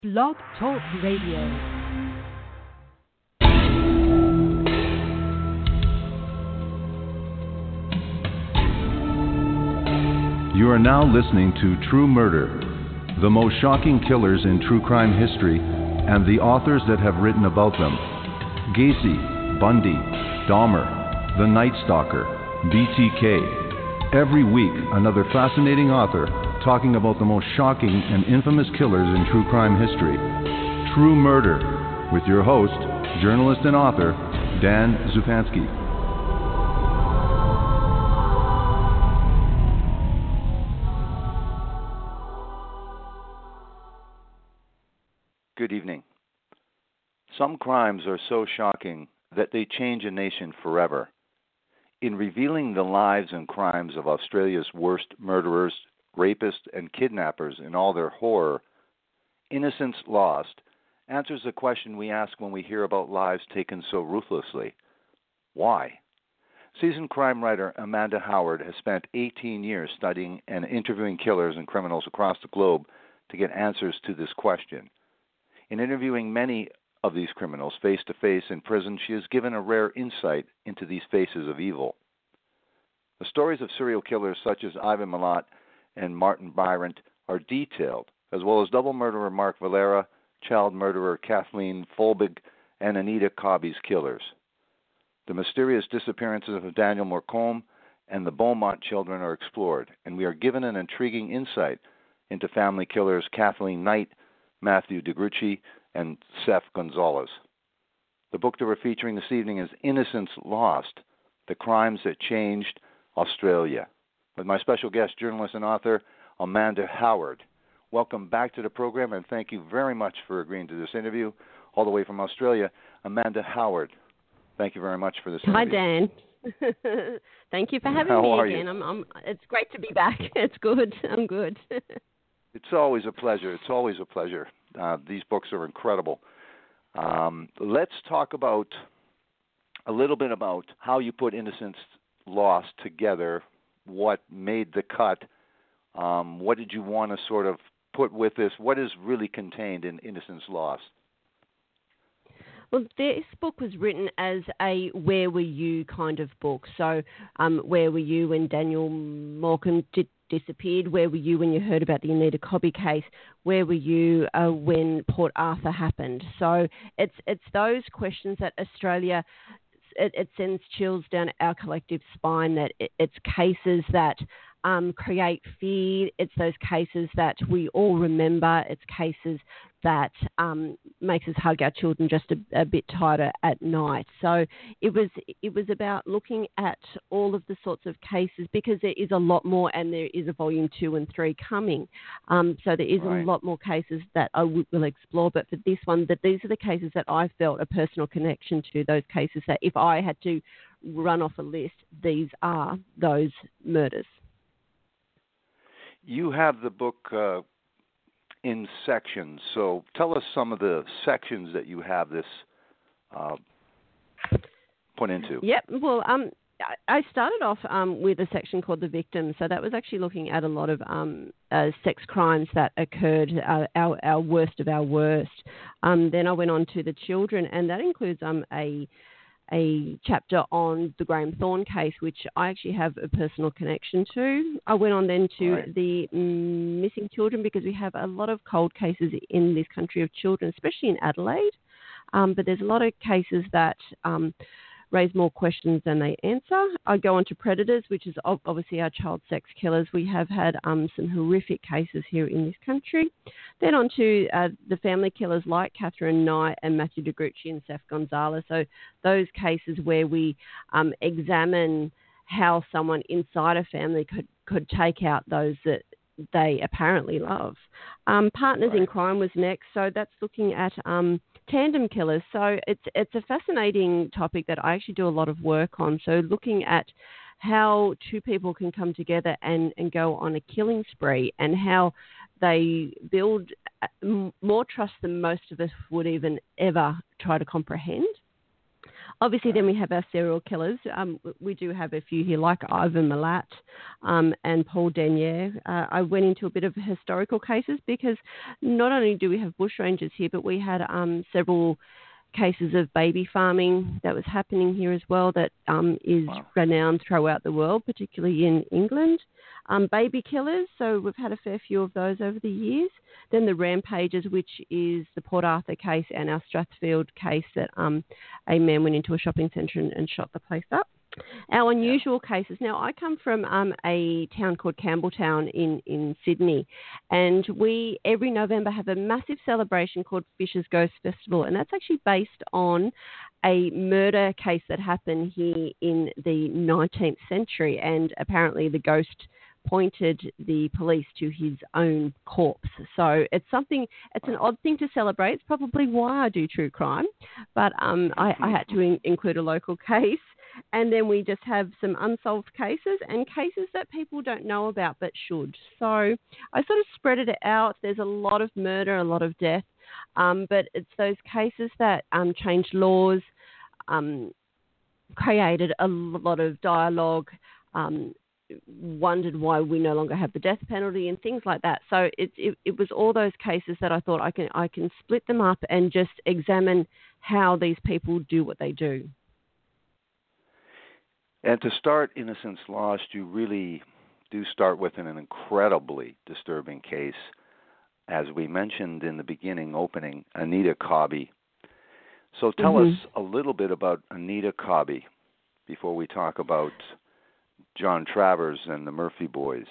Blog Talk Radio. You are now listening to True Murder, the most shocking killers in true crime history, and the authors that have written about them. Gacy, Bundy, Dahmer, The Night Stalker, BTK. Every week, another fascinating author talking about the most shocking and infamous killers in true crime history. True Murder, with your host, journalist and author, Dan Zupansky. Good evening. Some crimes are so shocking that they change a nation forever. In revealing the lives and crimes of Australia's worst murderers, rapists, and kidnappers in all their horror, Innocence Lost answers the question we ask when we hear about lives taken so ruthlessly. Why? Seasoned crime writer Amanda Howard has spent 18 years studying and interviewing killers and criminals across the globe to get answers to this question. In interviewing many of these criminals face-to-face in prison, she has given a rare insight into these faces of evil. The stories of serial killers such as Ivan Milat and Martin Byrant are detailed, as well as double murderer Mark Valera, child murderer Kathleen Folbig, and Anita Cobby's killers. The mysterious disappearances of Daniel Morcombe and the Beaumont children are explored, and we are given an intriguing insight into family killers Kathleen Knight, Matthew DeGrucci, and Seth Gonzalez. The book that we're featuring this evening is Innocence Lost, The Crimes That Changed Australia, with my special guest, journalist and author, Amanda Howard. Welcome back to the program, and thank you very much for agreeing to this interview, all the way from Australia. Amanda Howard, thank you very much for this interview. Hi, Dan. Thank you for having How me are again. you? It's great to be back. It's good. I'm good. It's always a pleasure. It's always a pleasure. These books are incredible. Let's talk about a little bit about how you put Innocence Lost together, what made the cut, what did you want to sort of put with this, what is really contained in Innocence Lost? Well, this book was written as a where were you kind of book. So where were you when Daniel Morcombe disappeared? Where were you when you heard about the Anita Cobby case? Where were you when Port Arthur happened? So it's those questions that Australia, it sends chills down our collective spine, that it's cases that create fear. It's those cases that we all remember. It's cases that makes us hug our children just a bit tighter at night. So it was about looking at all of the sorts of cases, because there is a lot more, and there is a volume 2 and 3 coming. So there is a lot more cases that I will explore. But for this one, these are the cases that I felt a personal connection to, those cases that if I had to run off a list, these are those murders. You have the book in sections, so tell us some of the sections that you have this put into. Yep. Well, I started off with a section called The Victim. So that was actually looking at a lot of sex crimes that occurred, our worst of our worst. Then I went on to the children, and that includes a chapter on the Graham Thorne case, which I actually have a personal connection to. I went on then to the missing children, because we have a lot of cold cases in this country of children, especially in Adelaide. But there's a lot of cases that raise more questions than they answer. I go on to predators, which is obviously our child sex killers. We have had some horrific cases here in this country. Then on to the family killers like Catherine Knight and Matthew DeGrucci and Seth Gonzalez. So those cases where we examine how someone inside a family could take out those that they apparently love. Partners in crime was next. So that's looking at tandem killers. So it's a fascinating topic that I actually do a lot of work on. So looking at how two people can come together and go on a killing spree, and how they build more trust than most of us would even ever try to comprehend. Obviously, then we have our serial killers. We do have a few here, like Ivan Milat and Paul Denyer. I went into a bit of historical cases because not only do we have bushrangers here, but we had several cases of baby farming that was happening here as well that is renowned throughout the world, particularly in England. Baby killers, so we've had a fair few of those over the years. Then the rampages, which is the Port Arthur case and our Strathfield case that a man went into a shopping centre and shot the place up. Our unusual cases. Now, I come from a town called Campbelltown in Sydney, and we every November have a massive celebration called Fisher's Ghost Festival, and that's actually based on a murder case that happened here in the 19th century, and apparently the ghost pointed the police to his own corpse. So it's an odd thing to celebrate. It's probably why I do true crime, but I had to include a local case. And then we just have some unsolved cases and cases that people don't know about but should. So I sort of spread it out. There's a lot of murder, a lot of death, but it's those cases that changed laws, created a lot of dialogue, wondered why we no longer have the death penalty and things like that. So it was all those cases that I thought I can split them up and just examine how these people do what they do. And to start Innocence Lost, you really do start with an incredibly disturbing case. As we mentioned in the beginning opening, Anita Cobby. So tell us a little bit about Anita Cobby before we talk about John Travers and the Murphy boys.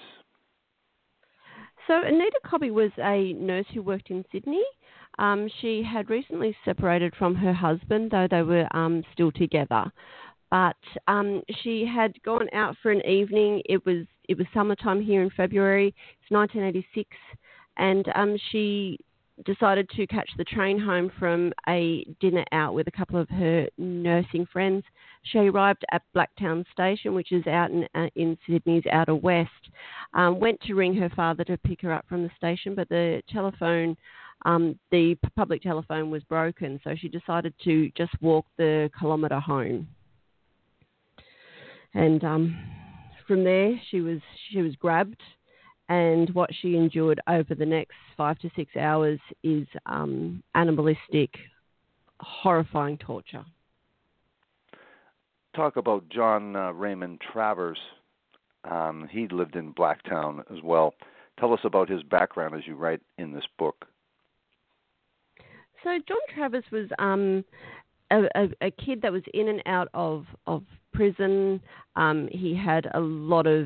So Anita Cobby was a nurse who worked in Sydney. She had recently separated from her husband, though they were still together. But she had gone out for an evening. It was summertime here in February. It's 1986, and she decided to catch the train home from a dinner out with a couple of her nursing friends. She arrived at Blacktown Station, which is out in Sydney's outer west. Went to ring her father to pick her up from the station, but the telephone, the public telephone, was broken. So she decided to just walk the kilometre home. And from there, she was grabbed, and what she endured over the next 5 to 6 hours is animalistic, horrifying torture. Talk about John Raymond Travers. He lived in Blacktown as well. Tell us about his background as you write in this book. So John Travers was a kid that was in and out of prison. He had a lot of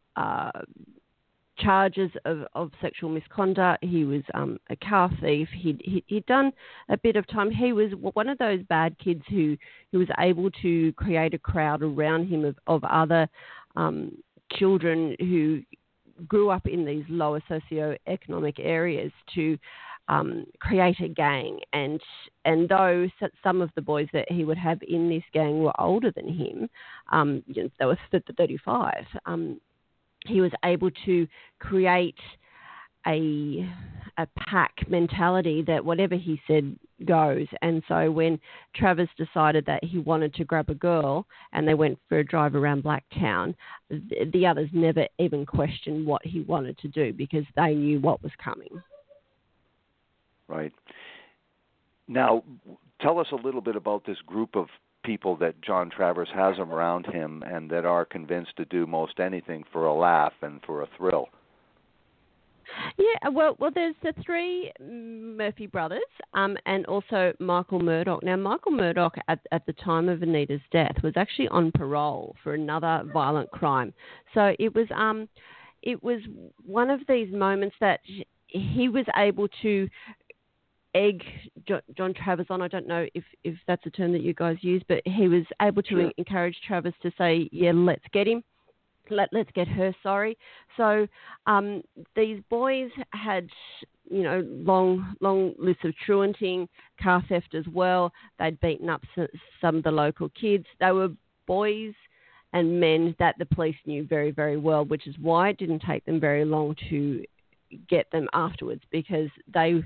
charges of sexual misconduct. He was a car thief. He'd done a bit of time. He was one of those bad kids who was able to create a crowd around him of other children who grew up in these lower socioeconomic areas to create a gang, and though some of the boys that he would have in this gang were older than him, they were 35, he was able to create a pack mentality that whatever he said goes. And so when Travers decided that he wanted to grab a girl and they went for a drive around Blacktown, the others never even questioned what he wanted to do because they knew what was coming. Right. Now, tell us a little bit about this group of people that John Travers has around him and that are convinced to do most anything for a laugh and for a thrill. Yeah, well, there's the three Murphy brothers and also Michael Murdoch. Now, Michael Murdoch, at the time of Anita's death, was actually on parole for another violent crime. So it was one of these moments that he was able to egg John Travers on. I don't know if that's a term that you guys use, but he was able to encourage Travers to say, yeah, let's get him. Let's get her, sorry. So these boys had, long lists of truanting, car theft as well. They'd beaten up some of the local kids. They were boys and men that the police knew very, very well, which is why it didn't take them very long to get them afterwards, because they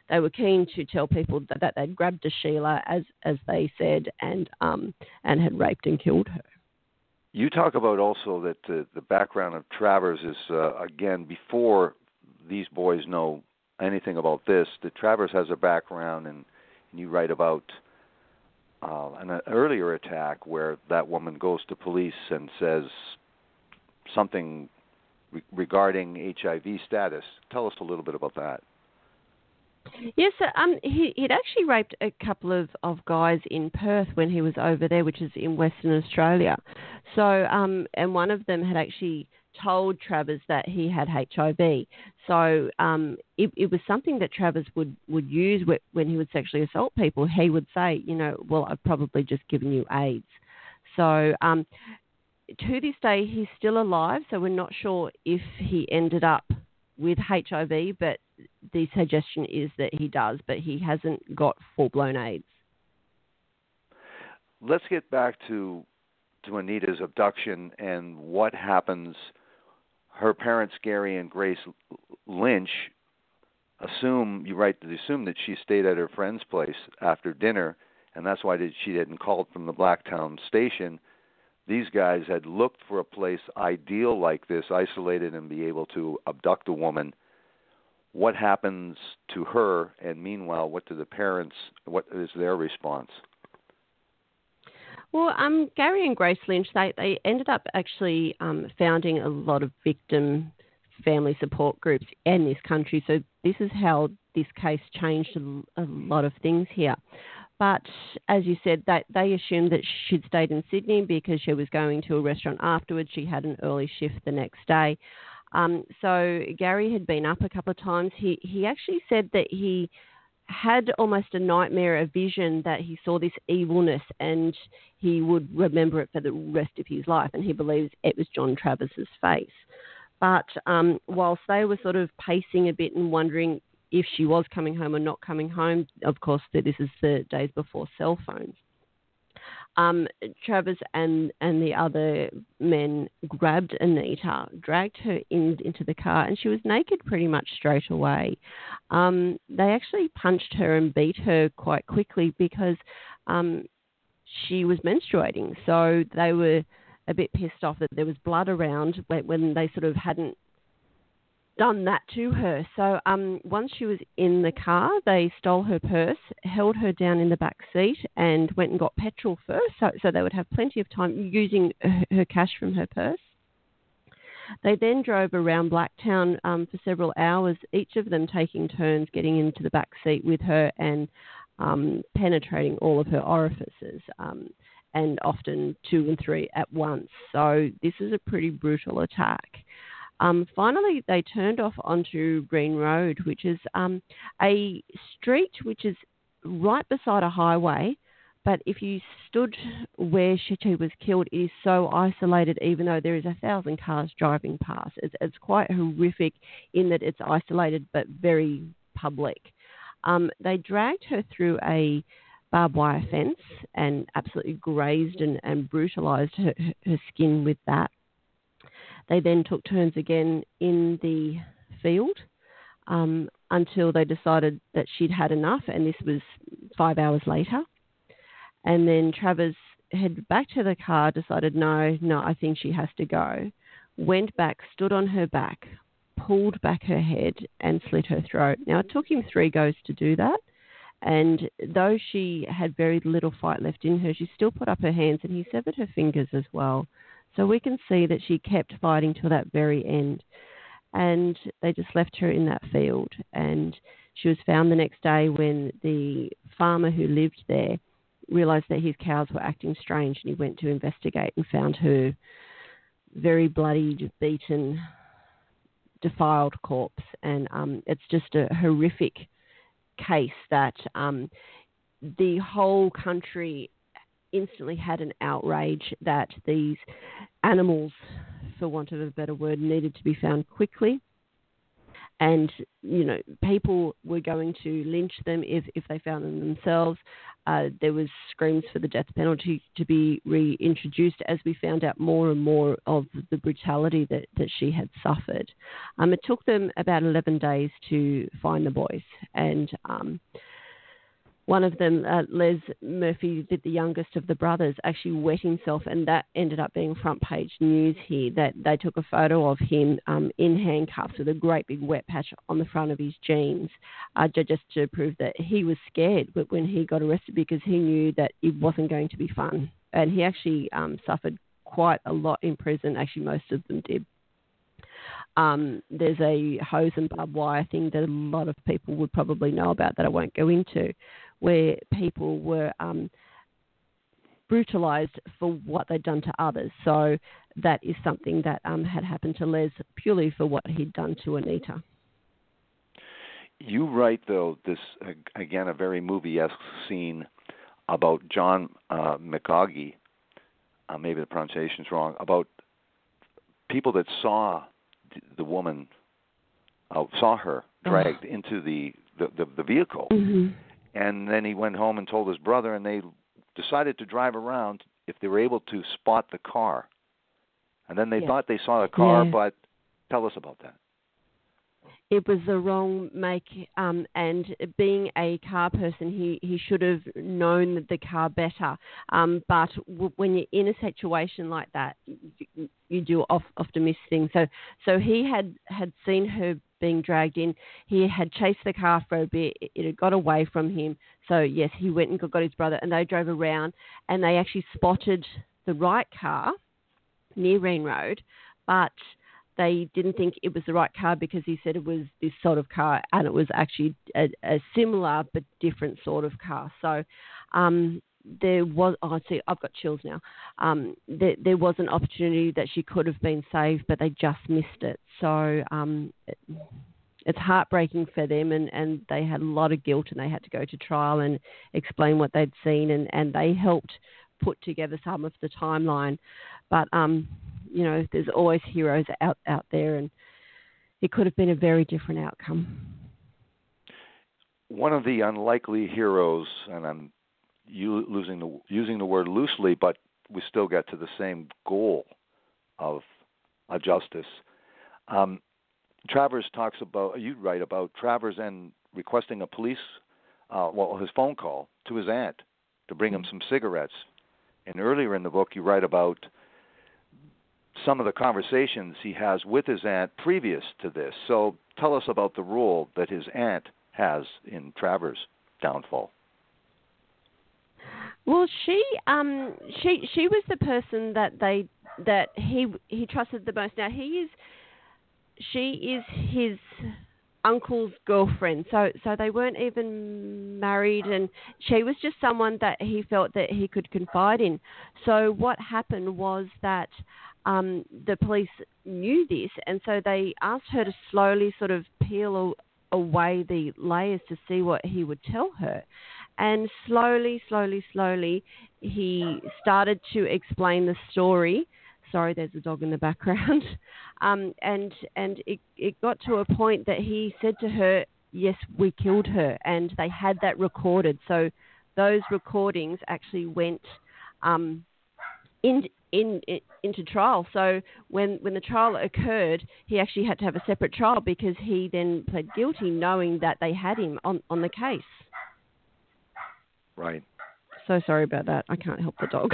they were keen to tell people that they'd grabbed a Sheila, as they said, and had raped and killed her. You talk about also that the background of Travers is, again, before these boys know anything about this, that Travers has a background, and you write about an earlier attack where that woman goes to police and says something regarding HIV status. Tell us a little bit about that. Yes, he'd actually raped a couple of guys in Perth when he was over there, which is in Western Australia. So, and one of them had actually told Travers that he had HIV. So it was something that Travers would use when he would sexually assault people. He would say, well, I've probably just given you AIDS. So to this day, he's still alive, so we're not sure if he ended up with HIV, but the suggestion is that he does, but he hasn't got full-blown AIDS. Let's get back to Anita's abduction and what happens. Her parents, Gary and Grace Lynch, assume that she stayed at her friend's place after dinner, and that's why she hadn't called from the Blacktown station. These guys had looked for a place ideal like this, isolated, and be able to abduct a woman. What happens to her? And meanwhile, what do the parents? What is their response? Well, Gary and Grace Lynch, they ended up actually founding a lot of victim family support groups in this country. So this is how this case changed a lot of things here. But as you said, they assumed that she'd stayed in Sydney because she was going to a restaurant afterwards. She had an early shift the next day. So Gary had been up a couple of times. He actually said that he had almost a nightmare, a vision that he saw this evilness and he would remember it for the rest of his life, and he believes it was John Travers's face. But whilst they were sort of pacing a bit and wondering if she was coming home or not coming home, of course, this is the days before cell phones. Travers and the other men grabbed Anita, dragged her into the car, and she was naked pretty much straight away. They actually punched her and beat her quite quickly because she was menstruating. So they were a bit pissed off that there was blood around when they sort of hadn't done that to her. So once she was in the car, they stole her purse, held her down in the back seat, and went and got petrol first, so they would have plenty of time using her cash from her purse. They then drove around Blacktown for several hours, each of them taking turns getting into the back seat with her and penetrating all of her orifices, and often 2 and 3 at once. So this is a pretty brutal attack. Finally, they turned off onto Green Road, which is a street which is right beside a highway. But if you stood where she was killed, it is so isolated, even though there is 1,000 cars driving past. It's quite horrific in that it's isolated but very public. They dragged her through a barbed wire fence and absolutely grazed and brutalised her skin with that. They then took turns again in the field until they decided that she'd had enough, and this was 5 hours later. And then Travers headed back to the car, decided, no, I think she has to go. Went back, stood on her back, pulled back her head and slit her throat. Now, it took him 3 goes to do that. And though she had very little fight left in her, she still put up her hands, and he severed her fingers as well. So we can see that she kept fighting till that very end. And they just left her in that field. And she was found the next day when the farmer who lived there realised that his cows were acting strange, and he went to investigate and found her very bloodied, beaten, defiled corpse. And it's just a horrific case that the whole country instantly had an outrage that these animals, for want of a better word, needed to be found quickly. And, people were going to lynch them if they found them themselves. There was screams for the death penalty to be reintroduced as we found out more and more of the brutality that she had suffered. It took them about 11 days to find the boys. And one of them, Les Murphy, the youngest of the brothers, actually wet himself, and that ended up being front page news here, that they took a photo of him in handcuffs with a great big wet patch on the front of his jeans, just to prove that he was scared when he got arrested, because he knew that it wasn't going to be fun. And he actually suffered quite a lot in prison. Actually, most of them did. There's a hose and barbed wire thing that a lot of people would probably know about that I won't go into, where people were brutalised for what they'd done to others. So that is something that had happened to Les purely for what he'd done to Anita. You write, though, this, again, a very movie-esque scene about John McCaughey, maybe the pronunciation's wrong, about people that saw the woman, saw her dragged into the vehicle. Mm-hmm. And then he went home and told his brother, and they decided to drive around if they were able to spot the car. And then they thought they saw the car, but tell us about that. It was the wrong make, and being a car person, he should have known the car better. But when you're in a situation like that, you do often miss things. So he had seen her being dragged in. He had chased the car for a bit. It had got away from him. So, yes, he went and got his brother, and they drove around, and they actually spotted the right car near Reen Road, but they didn't think it was the right car because he said it was this sort of car, and it was actually a similar but different sort of car. So there was, see, I've got chills now. There was an opportunity that she could have been saved, but they just missed it. So it's heartbreaking for them, and they had a lot of guilt, and they had to go to trial and explain what they'd seen, and they helped put together some of the timeline. But there's always heroes out there, and it could have been a very different outcome. One of the unlikely heroes, and I'm using the word loosely, but we still get to the same goal of justice. Travers talks about, you write about Travers and requesting a police, his phone call to his aunt to bring him some cigarettes. And earlier in the book, you write about some of the conversations he has with his aunt previous to this. So tell us about the role that his aunt has in Travers' downfall. Well, she was the person that he trusted the most. Now she is his uncle's girlfriend, so they weren't even married, and she was just someone that he felt that he could confide in. So what happened was that the police knew this, and so they asked her to slowly sort of peel away the layers to see what he would tell her. And slowly, he started to explain the story. Sorry, there's a dog in the background. And it got to a point that he said to her, yes, we killed her. And they had that recorded. So those recordings actually went into trial. So when the trial occurred, he actually had to have a separate trial because he then pled guilty knowing that they had him on the case. Right. So sorry about that. I can't help the dog.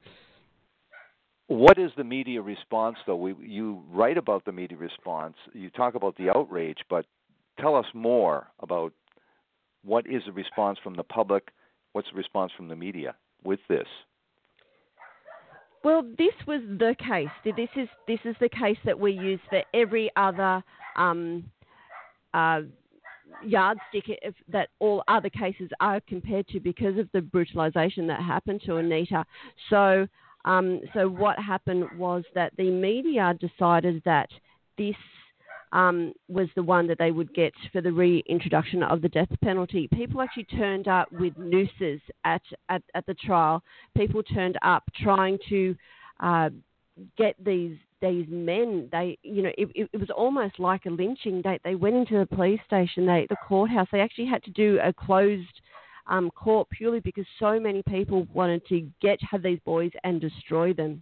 What is the media response, though? You write about the media response. You talk about the outrage, but tell us more about what is the response from the public, what's the response from the media with this? Well, this was the case. This is the case that we use for every other yardstick that all other cases are compared to because of the brutalization that happened to Anita. So what happened was that the media decided that this was the one that they would get for the reintroduction of the death penalty. People actually turned up with nooses at the trial. People turned up trying to get these men. They, it was almost like a lynching. They went into the police station, the courthouse. They actually had to do a closed court purely because so many people wanted to have these boys and destroy them.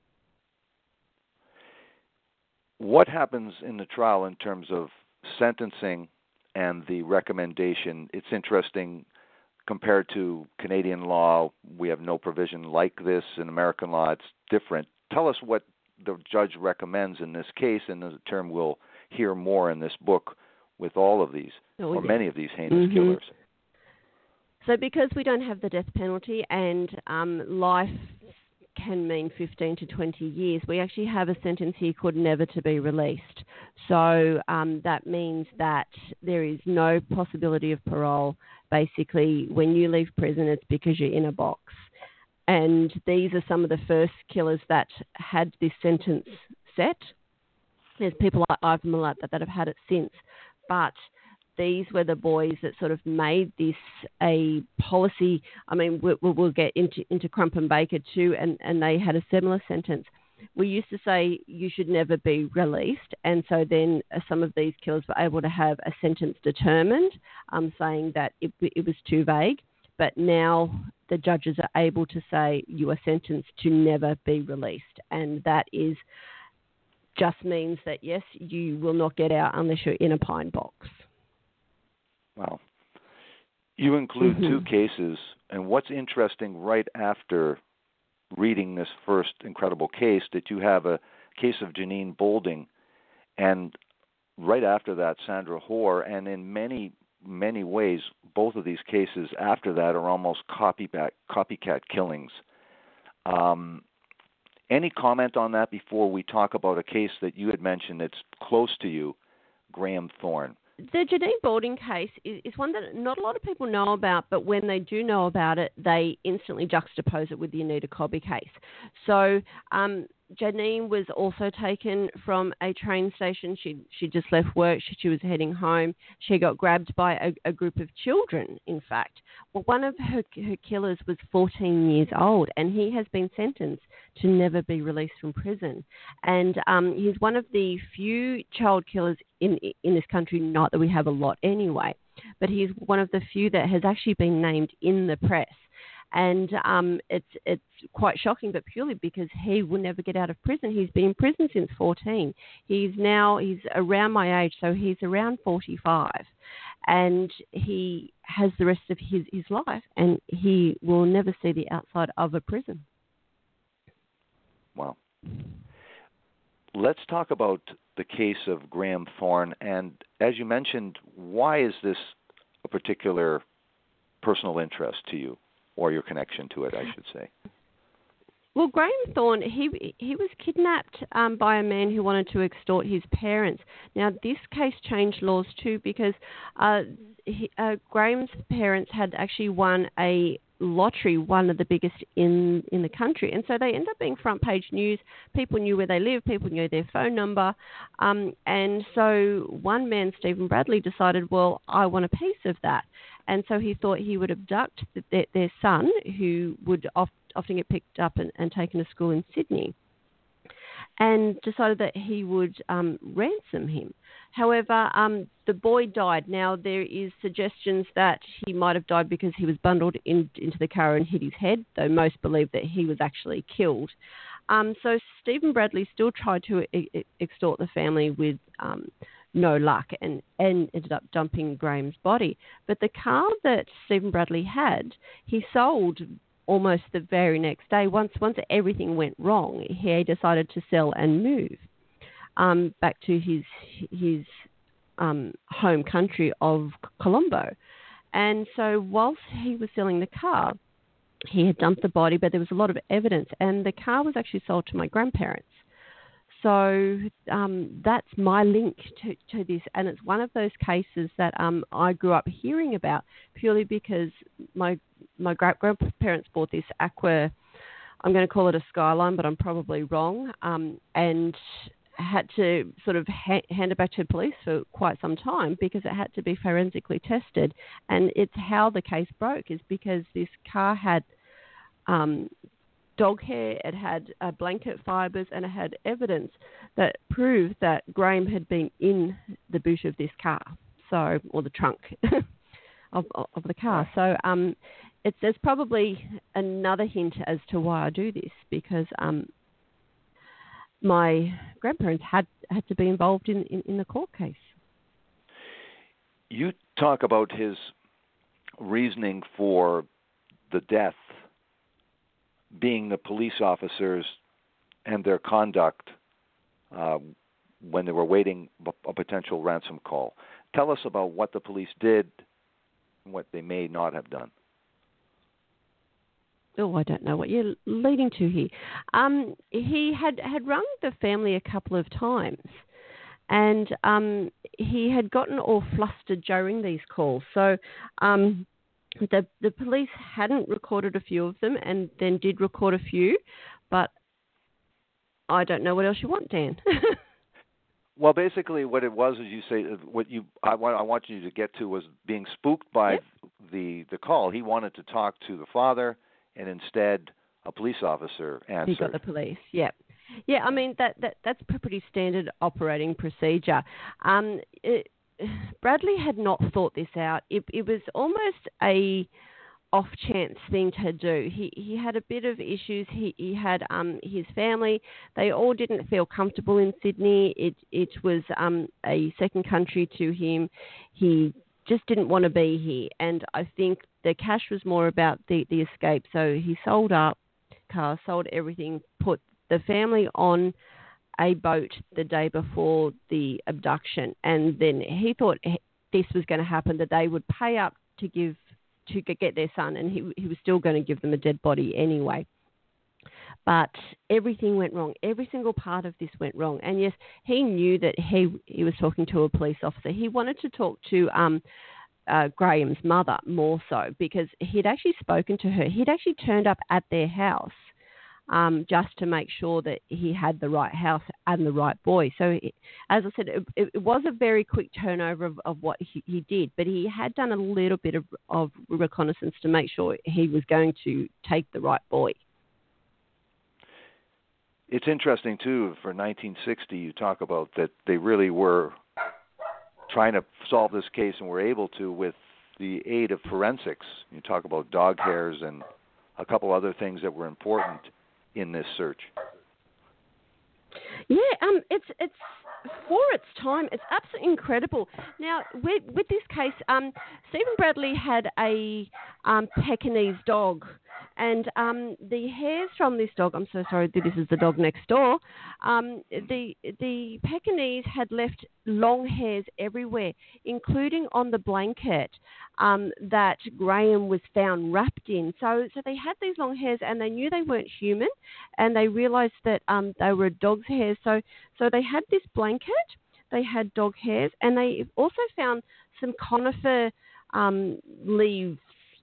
What happens in the trial in terms of sentencing and the recommendation? It's interesting compared to Canadian law. We have no provision like this. In American law, it's different. Tell us what the judge recommends in this case, and the term we'll hear more in this book with all of these, or many of these heinous killers. So because we don't have the death penalty and life can mean 15 to 20 years, we actually have a sentence here called never to be released. So that means that there is no possibility of parole. Basically, when you leave prison, it's because you're in a box. And these are some of the first killers that had this sentence set. There's people like Ivan Milat that have had it since. But these were the boys that sort of made this a policy. I mean, we'll get into Crump and Baker too, and they had a similar sentence. We used to say you should never be released, and so then some of these killers were able to have a sentence determined, saying that it was too vague. But now the judges are able to say you are sentenced to never be released, and that just means that, yes, you will not get out unless you're in a pine box. Wow. You include two cases, and what's interesting right after reading this first incredible case, that you have a case of Janine Bolding, and right after that, Sandra Hoare, and in many ways, both of these cases after that are almost copycat killings. Any comment on that before we talk about a case that you had mentioned that's close to you, Graham Thorne? The Janine Bolding case is one that not a lot of people know about, but when they do know about it, they instantly juxtapose it with the Anita Cobby case. So Janine was also taken from a train station. She just left work. She was heading home. She got grabbed by a group of children, in fact. Well, one of her killers was 14 years old, and he has been sentenced to never be released from prison. And he's one of the few child killers in this country, not that we have a lot anyway, but he's one of the few that has actually been named in the press. And it's quite shocking, but purely because he will never get out of prison. He's been in prison since 14. He's around my age, so he's around 45. And he has the rest of his life, and he will never see the outside of a prison. Wow. Let's talk about the case of Graham Thorne. And as you mentioned, why is this a particular personal interest to you? Or your connection to it, I should say. Well, Graham Thorne, he was kidnapped by a man who wanted to extort his parents. Now, this case changed laws too because Graham's parents had actually won a lottery, one of the biggest in the country. And so they ended up being front page news. People knew where they lived. People knew their phone number. And so one man, Stephen Bradley, decided, well, I want a piece of that. And so he thought he would abduct their son, who would often get picked up and taken to school in Sydney, and decided that he would ransom him. However, the boy died. Now, there is suggestions that he might have died because he was bundled into the car and hit his head, though most believe that he was actually killed. So Stephen Bradley still tried to extort the family with no luck and ended up dumping Graham's body. But the car that Stephen Bradley had, he sold almost the very next day. Once everything went wrong, he decided to sell and move back to his home country of Colombo. And so whilst he was selling the car, he had dumped the body, but there was a lot of evidence, and the car was actually sold to my grandparents. So that's my link to this, and it's one of those cases that I grew up hearing about purely because my grandparents bought this Aqua, I'm going to call it a Skyline, but I'm probably wrong, and had to sort of hand it back to police for quite some time because it had to be forensically tested. And it's how the case broke is because this car had dog hair, it had blanket fibres, and it had evidence that proved that Graham had been in the boot of this car, or the trunk of the car. So there's probably another hint as to why I do this, because my grandparents had to be involved in the court case. You talk about his reasoning for the death being the police officers and their conduct when they were waiting a potential ransom call. Tell us about what the police did and what they may not have done. Oh, I don't know what you're leading to here. He had rung the family a couple of times, and he had gotten all flustered during these calls. So the police hadn't recorded a few of them, and then did record a few, but I don't know what else you want, Dan. Well, basically, what it was, as you say, I want you to get to was being spooked by the call. He wanted to talk to the father, and instead, a police officer answered. He got the police. Yeah. Yeah, I mean that's pretty standard operating procedure. Bradley had not thought this out. It was almost a off chance thing to do. He had a bit of issues. He had his family. They all didn't feel comfortable in Sydney. It was a second country to him. He just didn't want to be here, and I think the cash was more about the escape. So he sold everything, put the family on a boat the day before the abduction, and then he thought this was going to happen, that they would pay up to get their son, and he was still going to give them a dead body anyway. But everything went wrong. Every single part of this went wrong. And yes, he knew that he was talking to a police officer. He wanted to talk to Graham's mother more so, because he'd actually spoken to her. He'd actually turned up at their house just to make sure that he had the right house and the right boy. So, as I said, it was a very quick turnover of what he did, but he had done a little bit of reconnaissance to make sure he was going to take the right boy. It's interesting, too, for 1960, you talk about that they really were trying to solve this case and were able to with the aid of forensics. You talk about dog hairs and a couple other things that were important in this search. Yeah, it's for its time, it's absolutely incredible. Now, with this case, Stephen Bradley had a Pekingese dog, and the hairs from this dog, I'm so sorry, this is the dog next door, the Pekingese had left long hairs everywhere, including on the blanket that Graham was found wrapped in. So they had these long hairs, and they knew they weren't human, and they realized that they were a dog's hairs. So they had this blanket, they had dog hairs, and they also found some conifer leaves,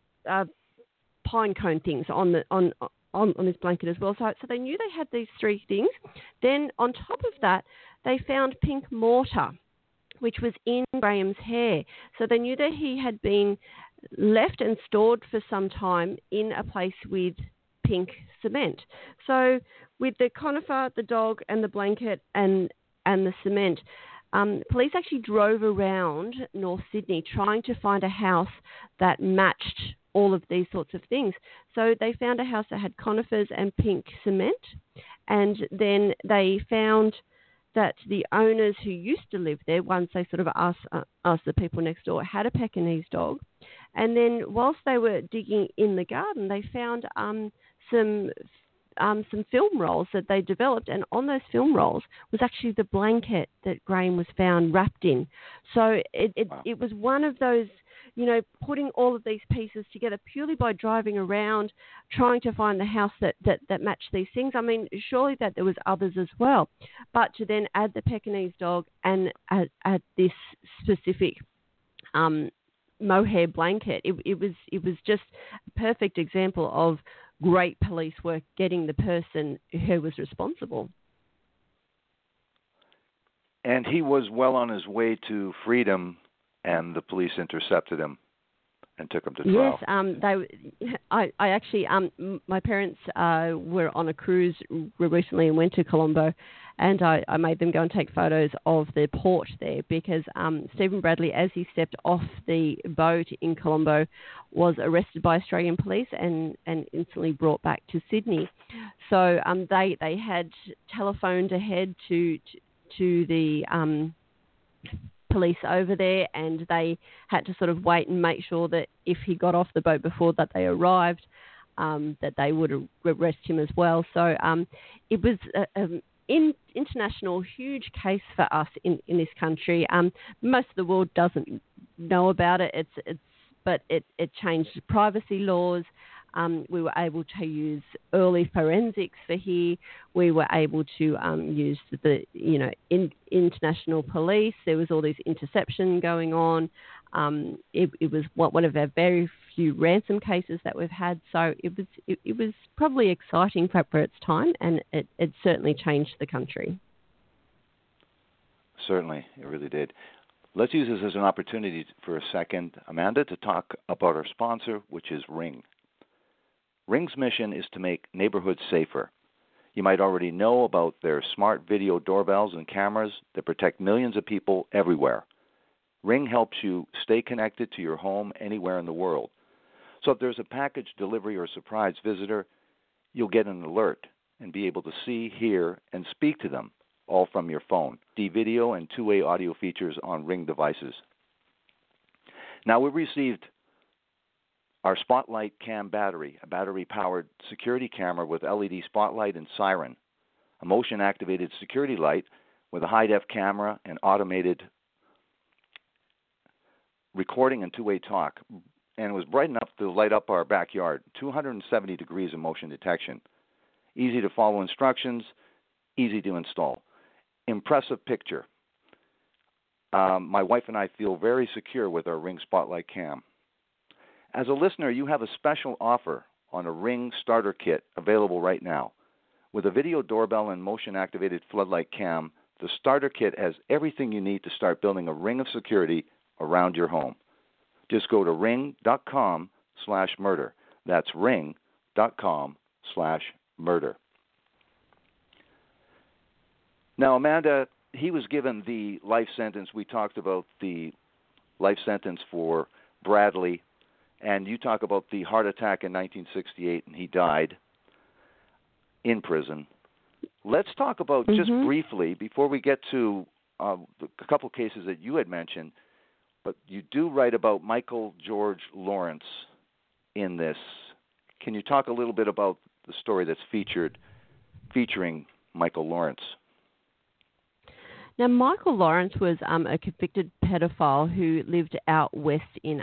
pine cone things on this blanket as well. So they knew they had these three things. Then on top of that, they found pink mortar, which was in Graham's hair. So they knew that he had been left and stored for some time in a place with pink cement. So with the conifer, the dog, and the blanket and the cement, police actually drove around North Sydney trying to find a house that matched all of these sorts of things. So they found a house that had conifers and pink cement, and then they found that the owners who used to live there, once they sort of asked the people next door, had a Pekingese dog. And then whilst they were digging in the garden, they found some film rolls that they developed, and on those film rolls was actually the blanket that Graham was found wrapped in. So it was one of those, putting all of these pieces together purely by driving around, trying to find the house that matched these things. I mean, surely that there was others as well. But to then add the Pekingese dog and add this specific mohair blanket, it was just a perfect example of great police work getting the person who was responsible. And he was well on his way to freedom, and the police intercepted him and took him to trial. Yes, I actually, my parents were on a cruise recently and went to Colombo, and I made them go and take photos of the port there because Stephen Bradley, as he stepped off the boat in Colombo, was arrested by Australian police and instantly brought back to Sydney. So they had telephoned ahead to the police over there, and they had to sort of wait and make sure that if he got off the boat before that they arrived, that they would arrest him as well. So it was an international huge case for us in this country. Most of the world doesn't know about it. But it changed privacy laws. We were able to use early forensics for here. We were able to use the international police. There was all this interception going on. It was one of our very few ransom cases that we've had. So it was probably exciting for its time, and it certainly changed the country. Certainly, it really did. Let's use this as an opportunity for a second, Amanda, to talk about our sponsor, which is Ring. Ring's mission is to make neighborhoods safer. You might already know about their smart video doorbells and cameras that protect millions of people everywhere. Ring helps you stay connected to your home anywhere in the world. So if there's a package delivery or surprise visitor, you'll get an alert and be able to see, hear, and speak to them, all from your phone. The video and two-way audio features on Ring devices. Now, we received our Spotlight Cam battery, a battery-powered security camera with LED spotlight and siren, a motion-activated security light with a high-def camera and automated recording and two-way talk, and it was bright enough to light up our backyard, 270 degrees of motion detection. Easy to follow instructions, easy to install. Impressive picture. My wife and I feel very secure with our Ring Spotlight Cam. As a listener, you have a special offer on a Ring starter kit available right now. With a video doorbell and motion-activated floodlight cam, the starter kit has everything you need to start building a ring of security around your home. Just go to ring.com/murder. That's ring.com/murder. Now, Amanda, he was given the life sentence. We talked about the life sentence for Bradley, and you talk about the heart attack in 1968, and he died in prison. Let's talk about, just briefly, before we get to a couple cases that you had mentioned, but you do write about Michael George Lawrence in this. Can you talk a little bit about the story that's featuring Michael Lawrence? Now, Michael Lawrence was a convicted pedophile who lived out west in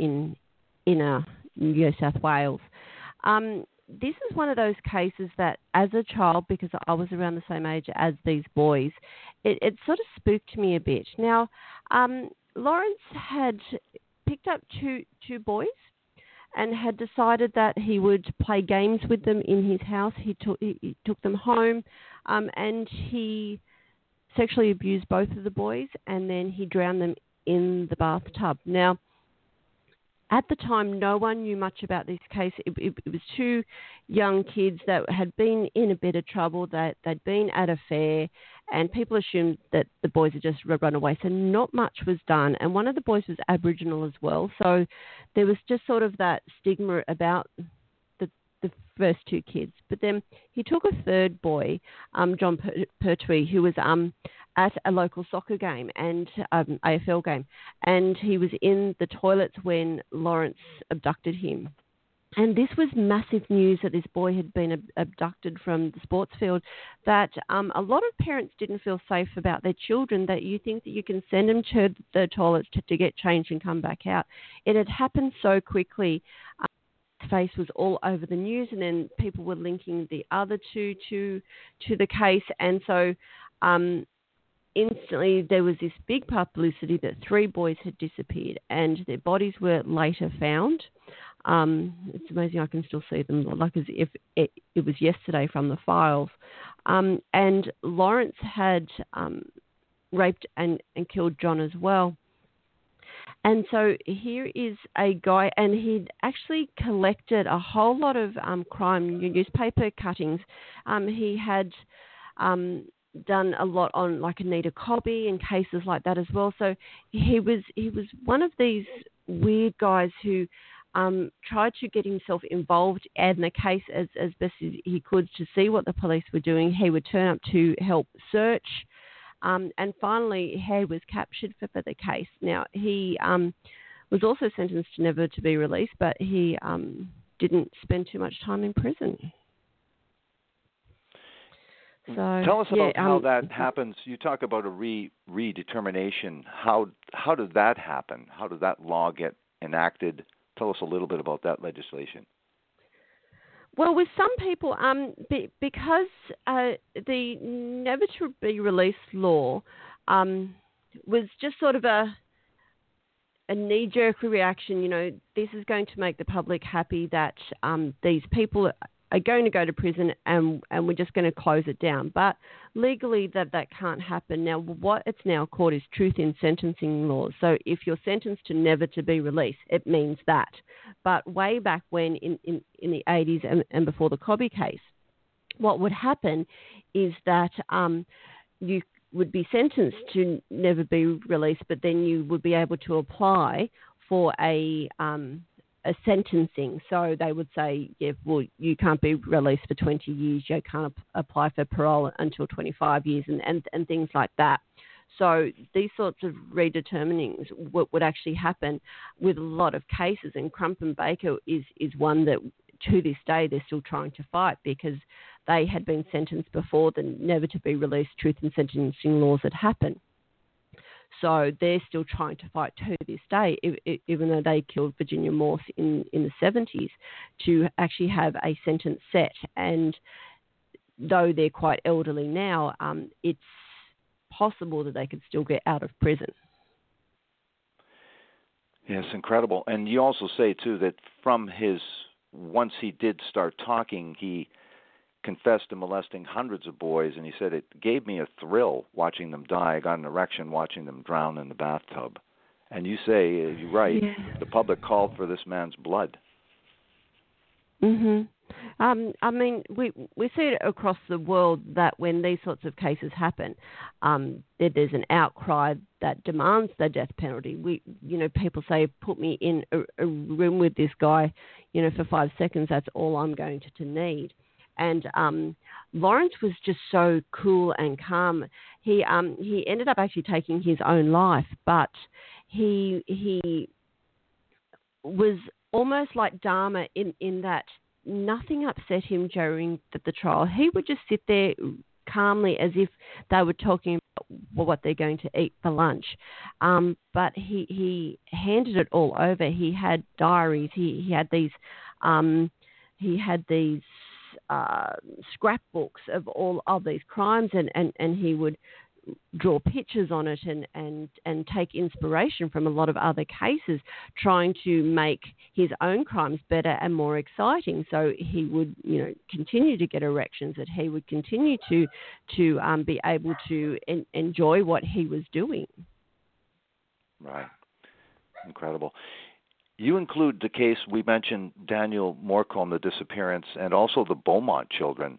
New South Wales. This is one of those cases that, as a child, because I was around the same age as these boys, it sort of spooked me a bit. Now, Lawrence had picked up two boys and had decided that he would play games with them in his house. He took them home, and he sexually abused both of the boys, and then he drowned them in the bathtub. Now, at the time, no one knew much about this case. It was two young kids that had been in a bit of trouble, that they'd been at a fair, and people assumed that the boys had just run away. So not much was done. And one of the boys was Aboriginal as well. So there was just sort of that stigma about the first two kids. But then he took a third boy, John Pertwee, who was at a local soccer game and AFL game, and he was in the toilets when Lawrence abducted him. And this was massive news that this boy had been abducted from the sports field, that a lot of parents didn't feel safe about their children, that you think that you can send them to the toilets to get changed and come back out. It had happened so quickly. His face was all over the news, and then people were linking the other two to the case. And so instantly there was this big publicity that three boys had disappeared, and their bodies were later found. It's amazing I can still see them, like as if it was yesterday from the files. And Lawrence had raped and killed John as well. And so here is a guy, and he'd actually collected a whole lot of crime newspaper cuttings. He had done a lot on like Anita Cobby and cases like that as well. So he was one of these weird guys who tried to get himself involved in the case as best as he could to see what the police were doing. He would turn up to help search. And finally, he was captured for the case. Now, he was also sentenced to never to be released, but he didn't spend too much time in prison. So, tell us about how that happens. You talk about a redetermination. How did that happen? How did that law get enacted? Tell us a little bit about that legislation. Well, with some people, because the never to be released law was just sort of a knee-jerk reaction. You know, this is going to make the public happy that these people are going to go to prison and we're just going to close it down. But legally that can't happen. Now, what it's now called is truth in sentencing laws. So if you're sentenced to never to be released, it means that. But way back when in the 80s and before the Cobby case, what would happen is that you would be sentenced to never be released, but then you would be able to apply for a sentencing. So they would say, yeah, well, you can't be released for 20 years. You can't apply for parole until 25 years and things like that. So these sorts of redeterminings would actually happen with a lot of cases. And Crump and Baker is one that to this day they're still trying to fight because they had been sentenced before the never to be released truth in sentencing laws had happened. So they're still trying to fight to this day, even though they killed Virginia Morse in the 70s, to actually have a sentence set. And though they're quite elderly now, it's possible that they could still get out of prison. Yes, incredible. And you also say, too, that once he did start talking, he confessed to molesting hundreds of boys, and he said, it gave me a thrill watching them die. I got an erection watching them drown in the bathtub. And you say, you're right, the public called for this man's blood. Mm-hmm. I mean, we see it across the world that when these sorts of cases happen, there's an outcry that demands the death penalty. People say, put me in a room with this guy, for 5 seconds, that's all I'm going to need. And Lawrence was just so cool and calm. He ended up actually taking his own life, but he was almost like Dahmer in that nothing upset him during the trial. He would just sit there calmly as if they were talking about what they're going to eat for lunch. But he handed it all over. He had diaries. He had these scrapbooks of all of these crimes, and he would draw pictures on it and take inspiration from a lot of other cases, trying to make his own crimes better and more exciting. So he would, continue to get erections, that he would continue to be able to enjoy what he was doing. Right. Incredible. You include the case, we mentioned Daniel Morcombe, the disappearance, and also the Beaumont children.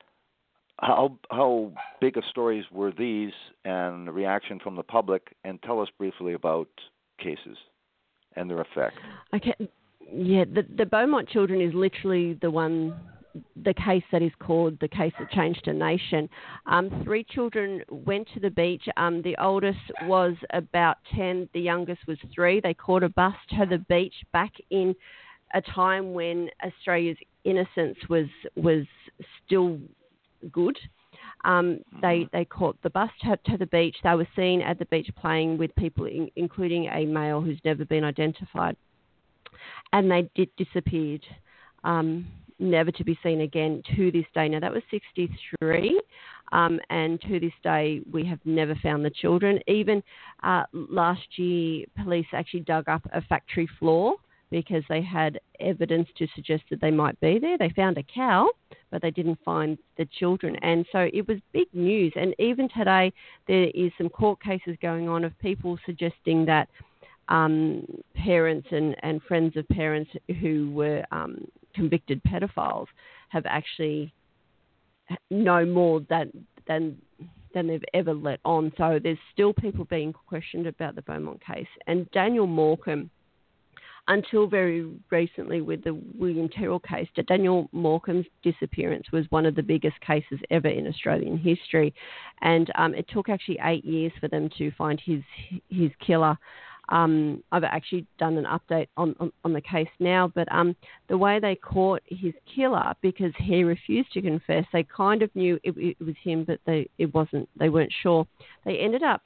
How big of stories were these, and the reaction from the public? And tell us briefly about cases and their effect. Okay, yeah, the Beaumont children is literally the case that is called the case that changed a nation. 3 children went to the beach. The oldest was about 10. The youngest was 3. They caught a bus to the beach back in a time when Australia's innocence was still good. They caught the bus to the beach. They were seen at the beach playing with people, including a male who's never been identified. And they disappeared, never to be seen again to this day. Now, that was 1963, and to this day, we have never found the children. Even last year, police actually dug up a factory floor because they had evidence to suggest that they might be there. They found a cow, but they didn't find the children. And so it was big news. And even today, there is some court cases going on of people suggesting that parents and friends of parents who were convicted pedophiles have actually know more than they've ever let on. So there's still people being questioned about the Beaumont case. And Daniel Morcombe, until very recently with the William Terrell case, Daniel Morcombe's disappearance was one of the biggest cases ever in Australian history. And it took actually 8 years for them to find his killer. I've actually done an update on the case now, but the way they caught his killer, because he refused to confess, they kind of knew it was him, but it wasn't. They weren't sure. They ended up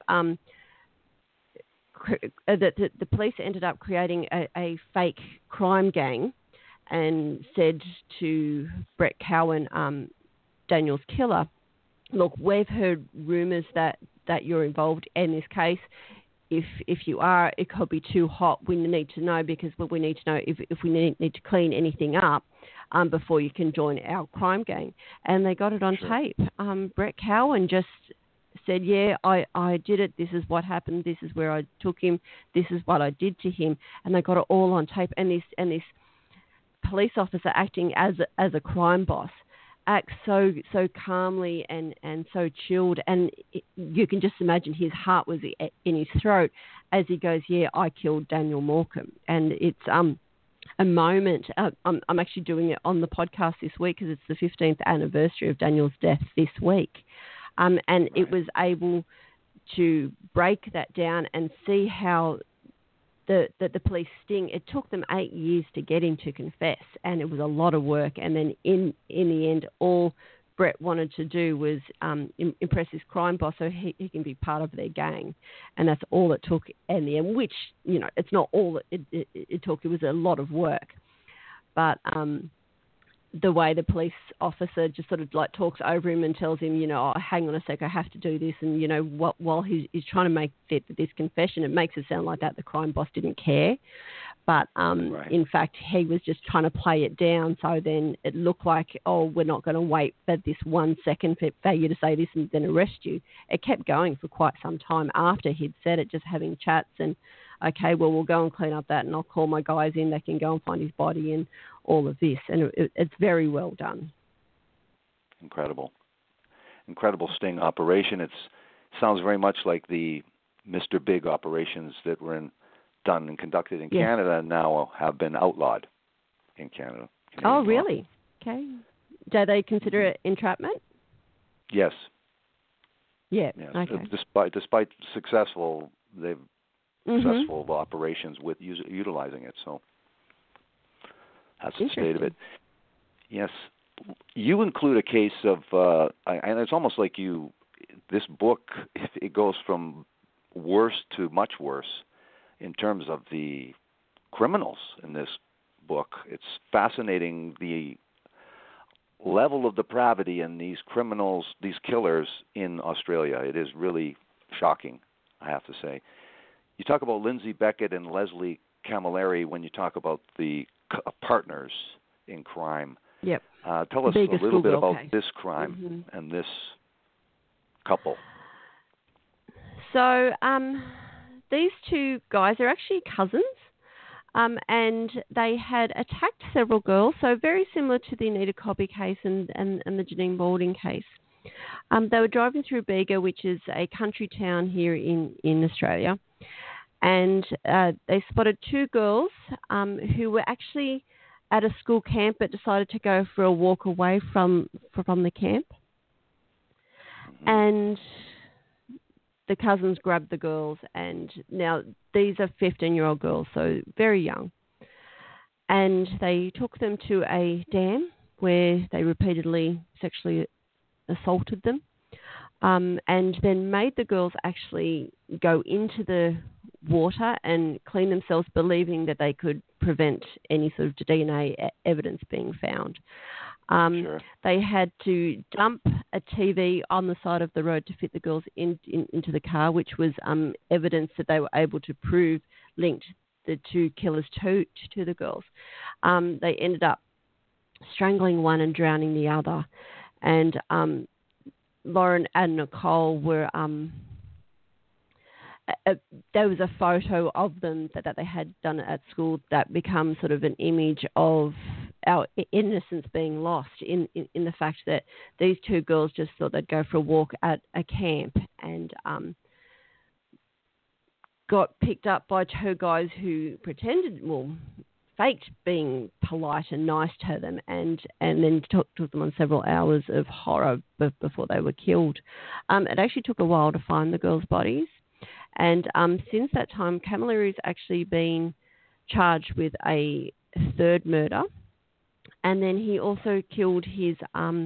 the police ended up creating a fake crime gang, and said to Brett Cowan, Daniel's killer, "Look, we've heard rumours that you're involved in this case. If you are, it could be too hot. We need to know, because we need to know if we need to clean anything up before you can join our crime gang." And they got it on tape. Brett Cowan just said, "Yeah, I did it. This is what happened. This is where I took him. This is what I did to him." And they got it all on tape. And this police officer, acting as a crime boss, acts so calmly and so chilled, and you can just imagine his heart was in his throat as he goes, "Yeah, I killed Daniel Morcombe." And it's a moment. I'm actually doing it on the podcast this week because it's the 15th anniversary of Daniel's death this week, and right. It was able to break that down and see how the police sting. It took them 8 years to get him to confess, and it was a lot of work. And then in the end, all Brett wanted to do was impress his crime boss so he can be part of their gang. And that's all it took in the end, which, it's not all it took. It was a lot of work. But the way the police officer just sort of like talks over him and tells him, "Oh, hang on a sec, I have to do this." And, while he's trying to make this confession, it makes it sound like that the crime boss didn't care. But right. In fact, he was just trying to play it down. So then it looked like, "Oh, we're not going to wait for this 1 second for you to say this and then arrest you." It kept going for quite some time after he'd said it, just having chats and, "Okay, well, we'll go and clean up that, and I'll call my guys in. They can go and find his body," and all of this. And it's very well done. Incredible sting operation. It sounds very much like the Mr. Big operations that were done and conducted in Canada and now have been outlawed in Canada. Oh, really? Okay. Do they consider it entrapment? Yes. Yeah. Yes. Okay. Despite successful operations with utilizing it. So that's the state of it. Yes. You include a case of, and it's almost like this book, it goes from worse to much worse in terms of the criminals in this book. It's fascinating the level of depravity in these criminals, these killers in Australia. It is really shocking, I have to say. You talk about Lindsay Beckett and Leslie Camilleri when you talk about the partners in crime. Yep. Tell us a little bit about this crime and this couple. So these two guys are actually cousins, and they had attacked several girls, so very similar to the Anita Cobby case and the Janine Balding case. They were driving through Bega, which is a country town here in Australia, and they spotted two girls who were actually at a school camp but decided to go for a walk away from the camp. And the cousins grabbed the girls, and now these are 15-year-old girls, so very young. And they took them to a dam where they repeatedly sexually assaulted them, and then made the girls actually go into the water and clean themselves, believing that they could prevent any sort of DNA evidence being found. Sure. They had to dump a TV on the side of the road to fit the girls into the car, which was evidence that they were able to prove linked the two killers to the girls. They ended up strangling one and drowning the other. And Lauren and Nicole were there was a photo of them that they had done at school that becomes sort of an image of our innocence being lost in the fact that these two girls just thought they'd go for a walk at a camp and got picked up by two guys who faked being polite and nice to them and then took them on several hours of horror before they were killed. It actually took a while to find the girls' bodies. And since that time, Camilleri's actually been charged with a third murder. And then he also killed his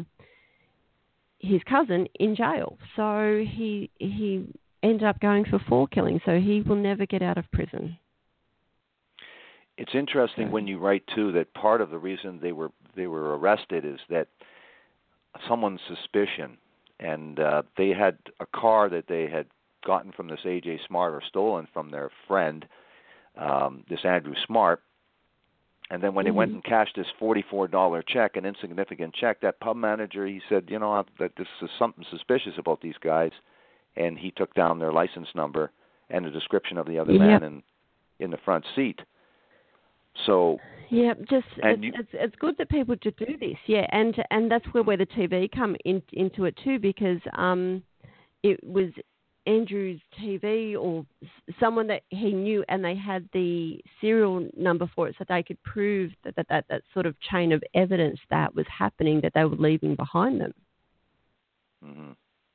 cousin in jail. So he ended up going for 4 killings. So he will never get out of prison. It's interesting when you write too that part of the reason they were arrested is that someone's suspicion, and they had a car that they had gotten from this A.J. Smart or stolen from their friend, this Andrew Smart. And then when they went and cashed this $44 check, an insignificant check, that pub manager, he said, that this is something suspicious about these guys. And he took down their license number and a description of the other man in the front seat. So yeah, it's good that people do this, and that's where the TV come into it too, because it was Andrew's TV or someone that he knew, and they had the serial number for it, so they could prove that sort of chain of evidence that was happening, that they were leaving behind them. Mm-hmm.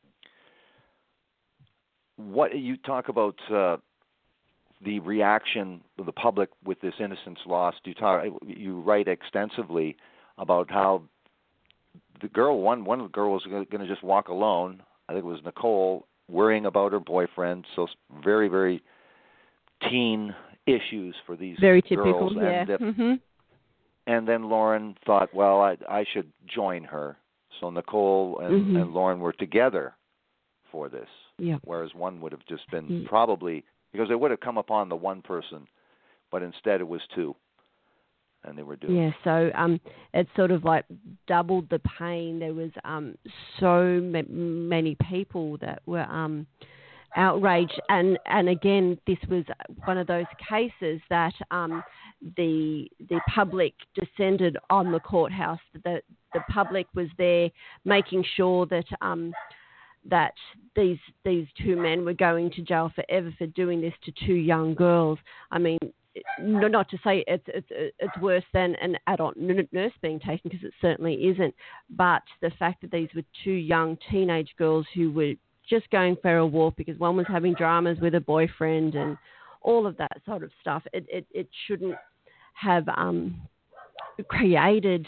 What you talk about? The reaction of the public with this innocence lost. You write extensively about how the girl, one of the girls was going to just walk alone. I think it was Nicole, worrying about her boyfriend. So very, very teen issues for these very girls. Very typical, yeah. And then Lauren thought, well, I should join her. So Nicole and Lauren were together for this. Yeah. Whereas one would have just been probably... Because they would have come upon the one person, but instead it was 2, and they were doomed. Yeah, so it sort of like doubled the pain. There was so many people that were outraged, and again, this was one of those cases that the public descended on the courthouse. The public was there making sure that that these 2 men were going to jail forever for doing this to 2 young girls. I mean, not to say it's worse than an adult nurse being taken, because it certainly isn't, but the fact that these were 2 young teenage girls who were just going for a walk because one was having dramas with a boyfriend and all of that sort of stuff, it shouldn't have created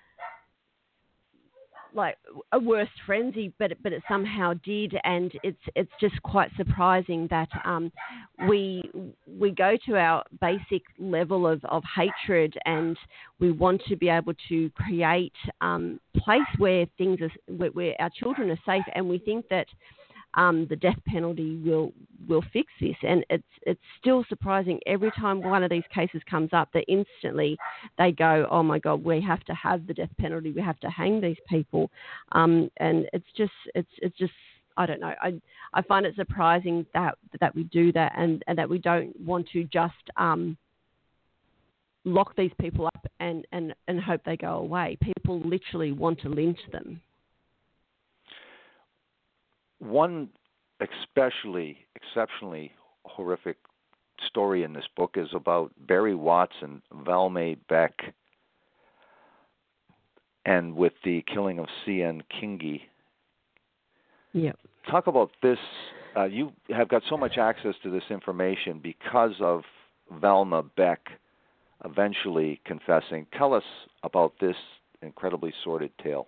like a worse frenzy, but it somehow did, and it's just quite surprising that we go to our basic level of hatred, and we want to be able to create place where where our children are safe, and we think that the death penalty will fix this, and it's still surprising every time one of these cases comes up that instantly they go, oh my God, we have to have the death penalty, we have to hang these people, and it's just I don't know, I find it surprising that we do that, and that we don't want to just lock these people up and hope they go away. People literally want to lynch them. One exceptionally horrific story in this book is about Barry Watts and Valmay Beck, and with the killing of C.N. Kingi. Yeah. Talk about this. You have got so much access to this information because of Valma Beck eventually confessing. Tell us about this incredibly sordid tale.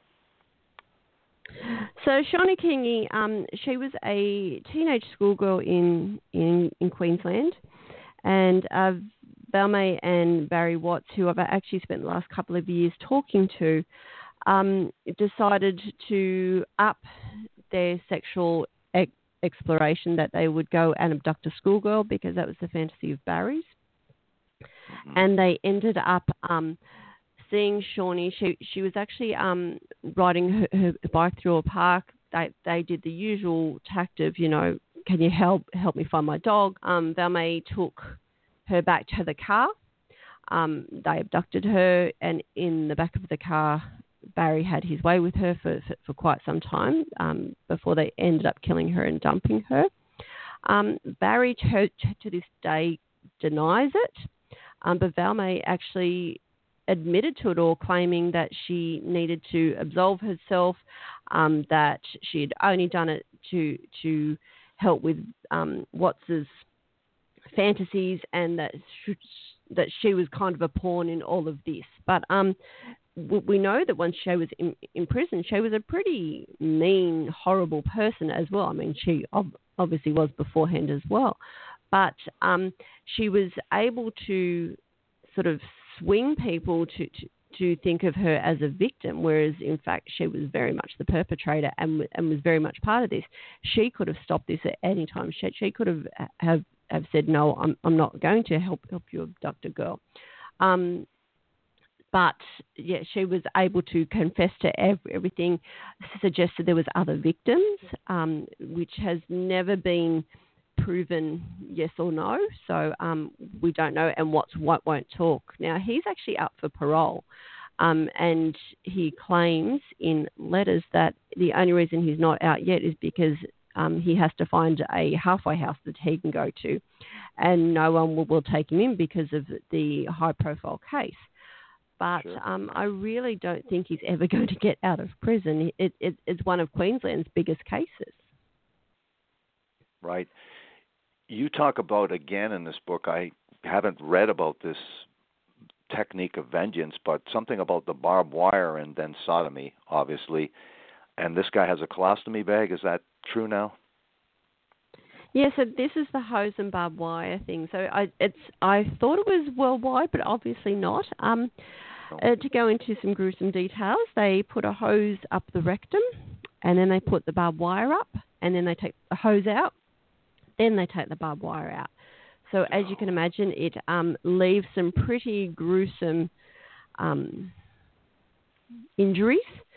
So Shawnee Kingi, she was a teenage schoolgirl in Queensland, and Valmay and Barry Watts, who I've actually spent the last couple of years talking to, decided to up their sexual exploration, that they would go and abduct a schoolgirl, because that was the fantasy of Barry's. Mm-hmm. And they ended up seeing Shawnee. She was actually riding her bike through a park. They did the usual tact of, can you help me find my dog? Valmae took her back to the car. They abducted her, and in the back of the car, Barry had his way with her for quite some time before they ended up killing her and dumping her. Barry, to this day, denies it, but Valmae actually admitted to it all, claiming that she needed to absolve herself, that she had only done it to help with Watts's fantasies, and that she was kind of a pawn in all of this. But we know that once Shaye was in prison, Shaye was a pretty mean, horrible person as well. I mean, she obviously was beforehand as well. But she was able to sort of swing people to think of her as a victim, whereas in fact she was very much the perpetrator and was very much part of this. She could have stopped this at any time. She could have said, no, I'm not going to help you abduct a girl. But yeah, she was able to confess to everything, suggested there was other victims, which has never been proven yes or no. So we don't know, and Watts won't talk. Now, he's actually up for parole, and he claims in letters that the only reason he's not out yet is because he has to find a halfway house that he can go to, and no one will take him in because of the high-profile case. But Sure. I really don't think he's ever going to get out of prison. It's one of Queensland's biggest cases. Right. You talk about, again in this book, I haven't read about this technique of vengeance, but something about the barbed wire and then sodomy, obviously. And this guy has a colostomy bag. Is that true now? Yeah, so this is the hose and barbed wire thing. So I thought it was worldwide, but obviously not. To go into some gruesome details, they put a hose up the rectum, and then they put the barbed wire up, and then they take the hose out, then they take the barbed wire out. So as you can imagine, it leaves some pretty gruesome injuries.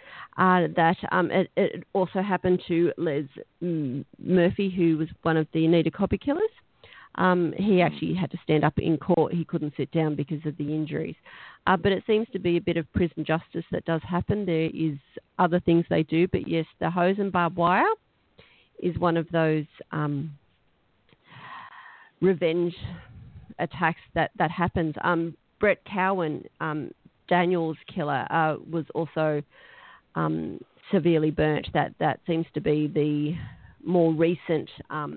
It also happened to Les Murphy, who was one of the Anita Copy killers. He actually had to stand up in court. He couldn't sit down because of the injuries. But it seems to be a bit of prison justice that does happen. There is other things they do, but yes, the hose and barbed wire is one of those revenge attacks that happens. Brett Cowan, Daniel's killer, was also severely burnt. That seems to be the more recent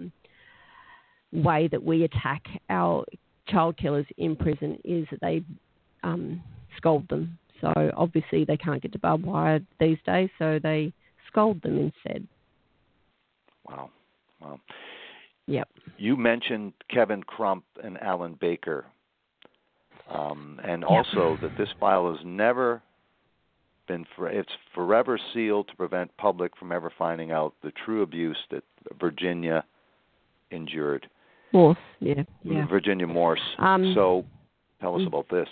way that we attack our child killers in prison, is that they scald them. So obviously they can't get to barbed wire these days, so they scald them instead. Wow. Yep. You mentioned Kevin Crump and Alan Baker, and also that this file has never been it's forever sealed to prevent public from ever finding out the true abuse that Virginia endured. Morse, yeah. Virginia Morse. So tell us about this.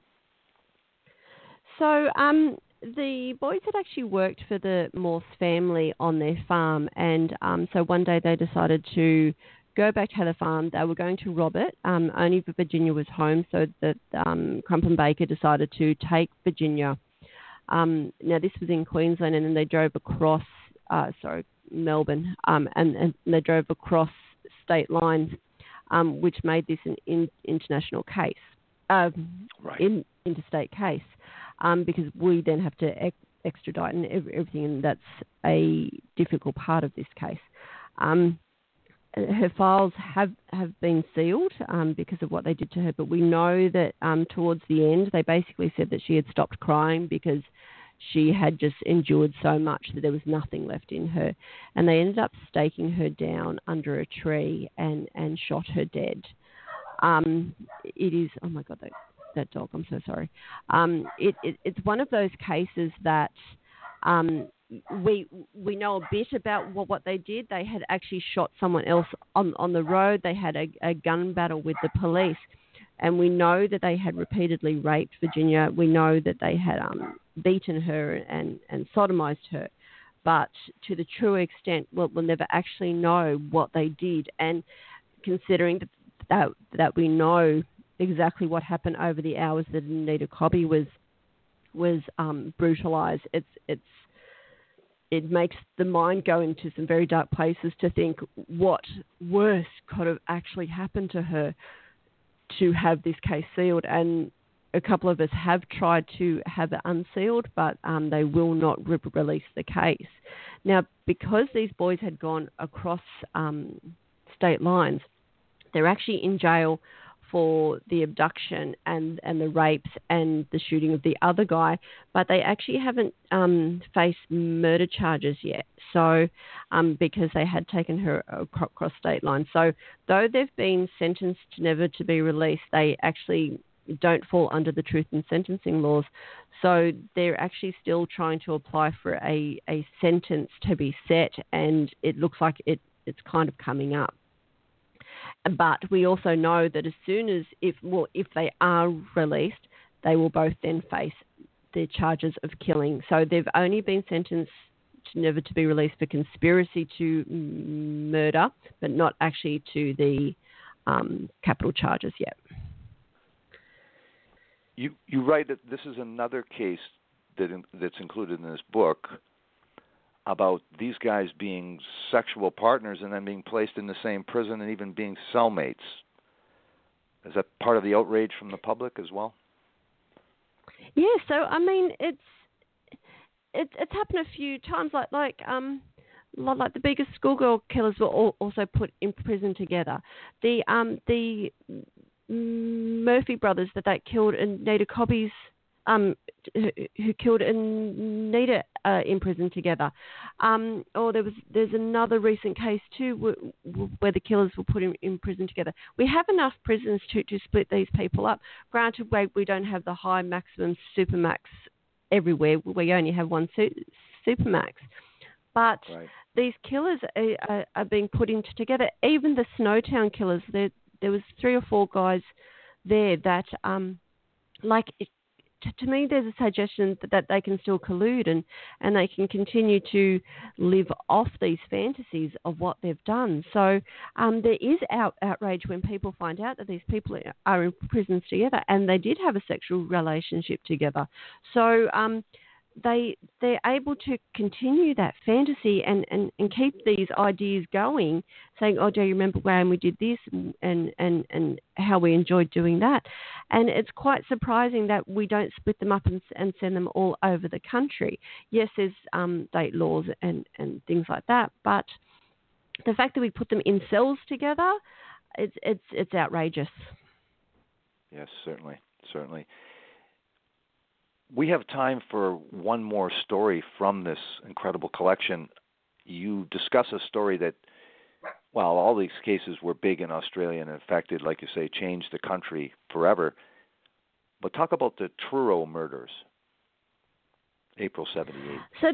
So the boys had actually worked for the Morse family on their farm, and so one day they decided to go back to the farm. They were going to rob it. Only Virginia was home, so that Crump and Baker decided to take Virginia. Now, this was in Queensland, and then they drove across, Melbourne, and they drove across state lines, which made this an international case, interstate case, because we then have to extradite and everything, and that's a difficult part of this case. Her files have been sealed because of what they did to her, but we know that towards the end they basically said that she had stopped crying because she had just endured so much that there was nothing left in her, and they ended up staking her down under a tree and shot her dead. It is, oh my God, that dog, I'm so sorry. It's one of those cases that we know a bit about what they did. They had actually shot someone else on the road. They had a gun battle with the police, and we know that they had repeatedly raped Virginia. We know that they had beaten her and sodomized her. but to the true extent, we'll never actually know what they did. And considering that we know exactly what happened over the hours that Anita Cobby was brutalized, it makes the mind go into some very dark places to think what worse could have actually happened to her to have this case sealed. And a couple of us have tried to have it unsealed, but they will not release the case. Now, because these boys had gone across state lines, they're actually in jail for the abduction and the rapes and the shooting of the other guy, but they actually haven't faced murder charges yet. So, because they had taken her across state lines. So, though they've been sentenced to never to be released, they actually don't fall under the truth in sentencing laws. So they're actually still trying to apply for a sentence to be set, and it looks like it's kind of coming up. But we also know that as soon as, if they are released, they will both then face the charges of killing. So they've only been sentenced to never to be released for conspiracy to murder, but not actually to the capital charges yet. You write that this is another case that's included in this book about these guys being sexual partners and then being placed in the same prison and even being cellmates. Is that part of the outrage from the public as well? Yeah, so I mean, it's happened a few times. Like the biggest schoolgirl killers were also put in prison together. The Murphy brothers that killed Anita Cobby's, who killed Anita in prison together. Or there's another recent case too where the killers were put in prison together. We have enough prisons to split these people up. Granted, we don't have the high maximum supermax everywhere. We only have one supermax. But right. These killers are being put into together. Even the Snowtown killers, there was 3 or 4 guys there that, to me, there's a suggestion that they can still collude and they can continue to live off these fantasies of what they've done. So there is outrage when people find out that these people are in prisons together and they did have a sexual relationship together. So they're able to continue that fantasy and keep these ideas going, saying, oh, do you remember when we did this and how we enjoyed doing that? And it's quite surprising that we don't split them up and send them all over the country. Yes, there's state laws and things like that, but the fact that we put them in cells together, it's outrageous. Yes, certainly. We have time for one more story from this incredible collection. You discuss a story that, well, all these cases were big in Australia and affected, like you say, changed the country forever. But talk about the Truro murders, April 78. So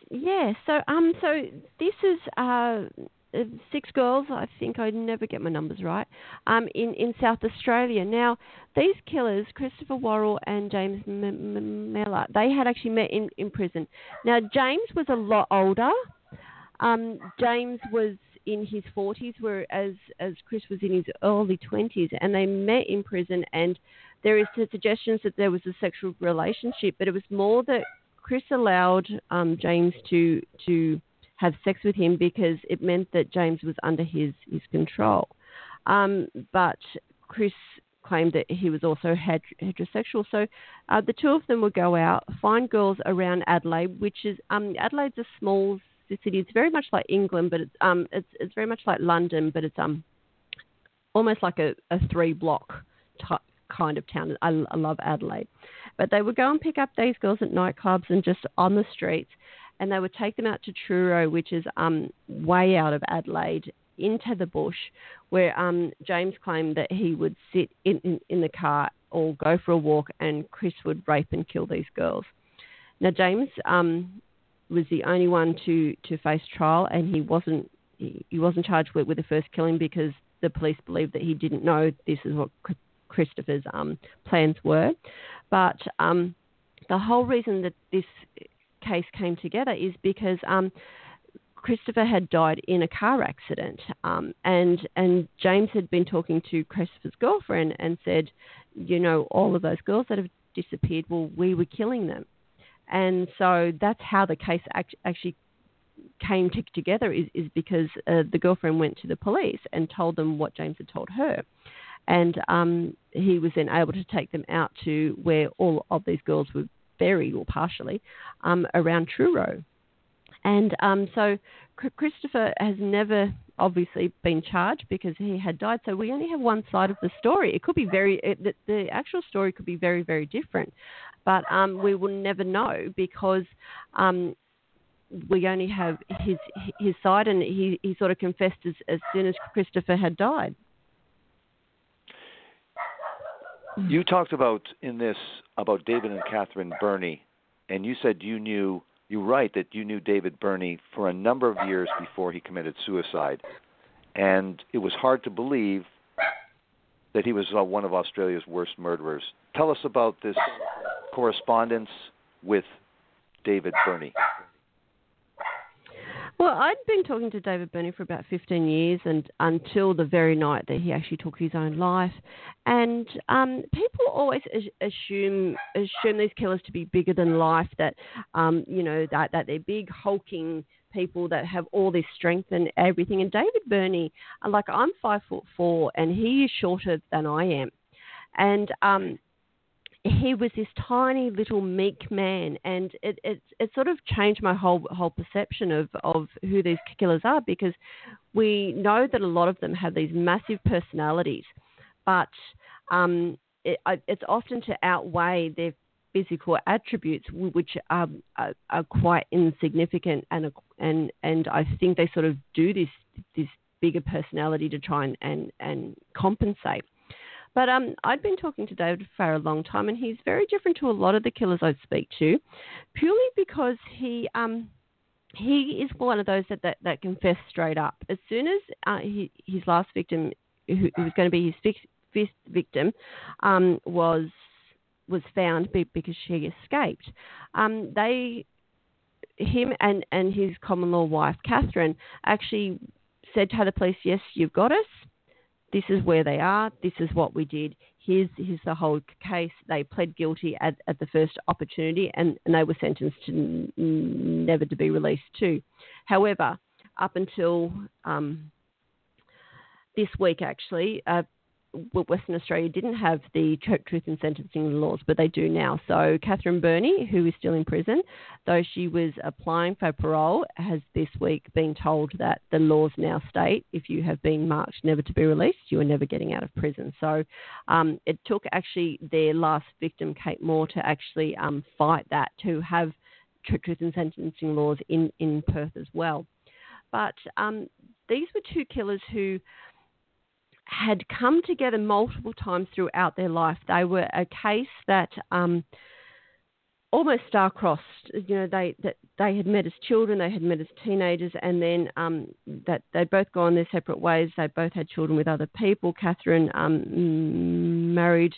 this is 6 girls, I think I never get my numbers right, in South Australia. Now, these killers, Christopher Worrell and James Mellor, they had actually met in prison. Now, James was a lot older. James was in his 40s, whereas Chris was in his early 20s, and they met in prison, and there is suggestions that there was a sexual relationship, but it was more that Chris allowed James to have sex with him because it meant that James was under his control. But Chris claimed that he was also heterosexual. So the two of them would go out, find girls around Adelaide, which is Adelaide's a small city. It's very much like England, but it's very much like London, but it's almost like a 3-block type kind of town. I love Adelaide. But they would go and pick up these girls at nightclubs and just on the streets, and they would take them out to Truro, which is way out of Adelaide, into the bush, where James claimed that he would sit in the car or go for a walk, and Chris would rape and kill these girls. Now, James was the only one to face trial, and he wasn't charged with the first killing because the police believed that he didn't know this is what Christopher's plans were. But the whole reason that this case came together is because Christopher had died in a car accident, and James had been talking to Christopher's girlfriend and said, all of those girls that have disappeared, well, we were killing them. And so that's how the case actually came together is because the girlfriend went to the police and told them what James had told her. And he was then able to take them out to where all of these girls were buried, or partially, around Truro. And so Christopher has never obviously been charged because he had died. So we only have one side of the story. It could be the actual story could be very, very different. But we will never know because we only have his side, and he sort of confessed as soon as Christopher had died. You talked about David and Catherine Burney, and you said you're right that you knew David Burney for a number of years before he committed suicide, and it was hard to believe that he was one of Australia's worst murderers. Tell us about this correspondence with David Burney. Well, I'd been talking to David Burney for about 15 years, and until the very night that he actually took his own life. And people always assume these killers to be bigger than life, that that they're big, hulking people that have all this strength and everything. And David Burney, I'm 5'4", and he is shorter than I am, and he was this tiny little meek man, and it sort of changed my whole perception of who these killers are, because we know that a lot of them have these massive personalities, but it's often to outweigh their physical attributes, which are quite insignificant, and I think they sort of do this bigger personality to try and compensate. But I'd been talking to David for a long time, and he's very different to a lot of the killers I speak to, purely because he is one of those that confess straight up. As soon as his last victim, who was going to be his fifth victim, was found because she escaped, him and his common law wife, Catherine, actually said to the police, yes, you've got us. This is where they are. This is what we did. Here's the whole case. They pled guilty at the first opportunity, and they were sentenced to never to be released too. However, up until this week, actually, Western Australia didn't have the truth in sentencing laws, but they do now. So Catherine Burney, who is still in prison, though she was applying for parole, has this week been told that the laws now state if you have been marked never to be released, you are never getting out of prison. So it took actually their last victim, Kate Moore, to actually fight that, to have truth in sentencing laws in Perth as well. But these were two killers who had come together multiple times throughout their life. They were a case that almost star-crossed. They had met as children, they had met as teenagers, and then that they'd both gone their separate ways. They both had children with other people. Catherine married,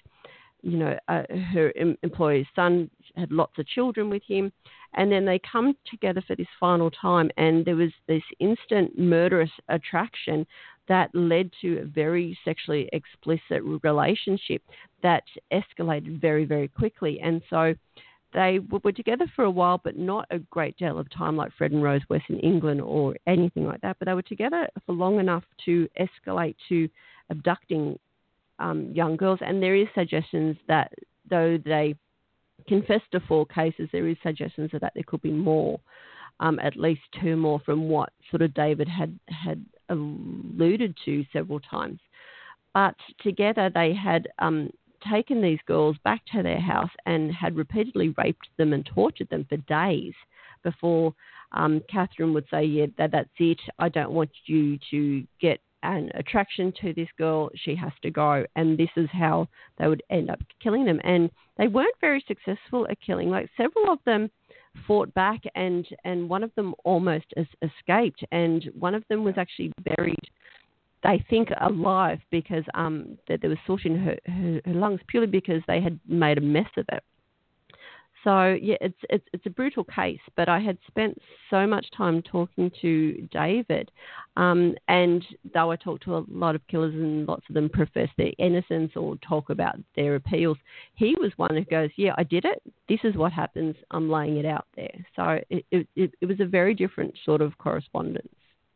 her employer's son, had lots of children with him, and then they come together for this final time, and there was this instant murderous attraction that led to a very sexually explicit relationship that escalated very, very quickly. And so they were together for a while, but not a great deal of time like Fred and Rose West in England or anything like that. But they were together for long enough to escalate to abducting young girls. And there is suggestions that, though they confessed to 4 cases, there is suggestions that there could be more, at least 2 more, from what sort of David had alluded to several times. But together they had taken these girls back to their house and had repeatedly raped them and tortured them for days before Catherine would say, yeah, that's it. I don't want you to get an attraction to this girl. She has to go. And this is how they would end up killing them. And they weren't very successful at killing. Like, several of them fought back, and one of them almost escaped, and one of them was actually buried, they think, alive, because that there was soot in her lungs, purely because they had made a mess of it. So yeah, it's a brutal case, but I had spent so much time talking to David, and though I talked to a lot of killers and lots of them profess their innocence or talk about their appeals, he was one who goes, "Yeah, I did it. This is what happens. I'm laying it out there." So it was a very different sort of correspondence.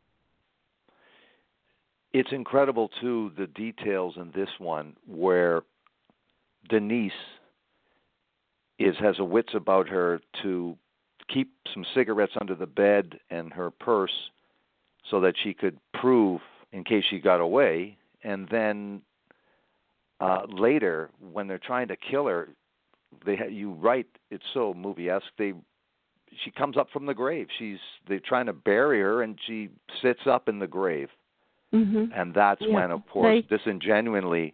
It's incredible too, the details in this one where Denise has a wits about her to keep some cigarettes under the bed and her purse so that she could prove in case she got away. And then later, when they're trying to kill her, you write, it's so movie-esque, she comes up from the grave. They're trying to bury her, and she sits up in the grave. Mm-hmm. And that's when, of course, disingenuinely,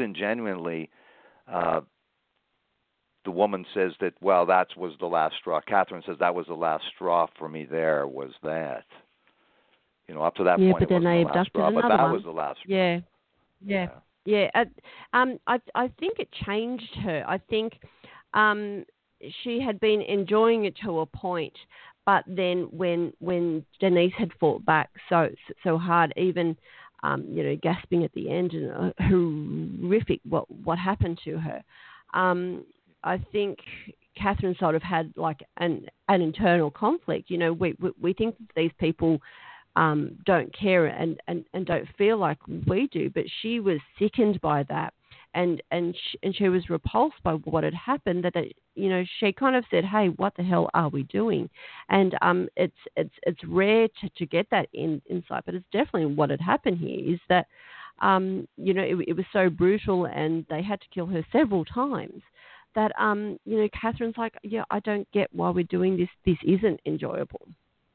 the woman says that, well, that was the last straw. Catherine says that was the last straw for me. There was that. Up to that point, but then they abducted straw, another but that one. was the last straw. Yeah. I think it changed her. I think she had been enjoying it to a point, but then when Denise had fought back so hard, even gasping at the end, and horrific what happened to her. I think Catherine sort of had like an internal conflict. We think that these people don't care and don't feel like we do, but she was sickened by that, and she was repulsed by what had happened. That she kind of said, "Hey, what the hell are we doing?" And it's rare to get that insight, but it's definitely what had happened here. Is that it was so brutal, and they had to kill her several times. That Catherine's like, yeah, I don't get why we're doing this. This isn't enjoyable.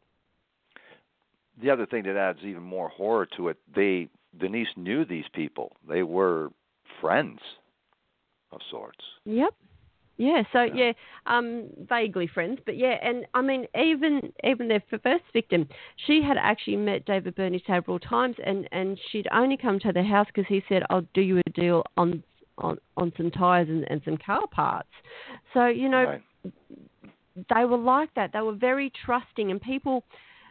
The other thing that adds even more horror to it, Denise knew these people. They were friends of sorts. Yep. Yeah. So vaguely friends, but yeah. And I mean, even their first victim, she had actually met David Birney several times, and she'd only come to the house because he said, "I'll do you a deal on some tires and some car parts." So, right. They were like that. They were very trusting, and people,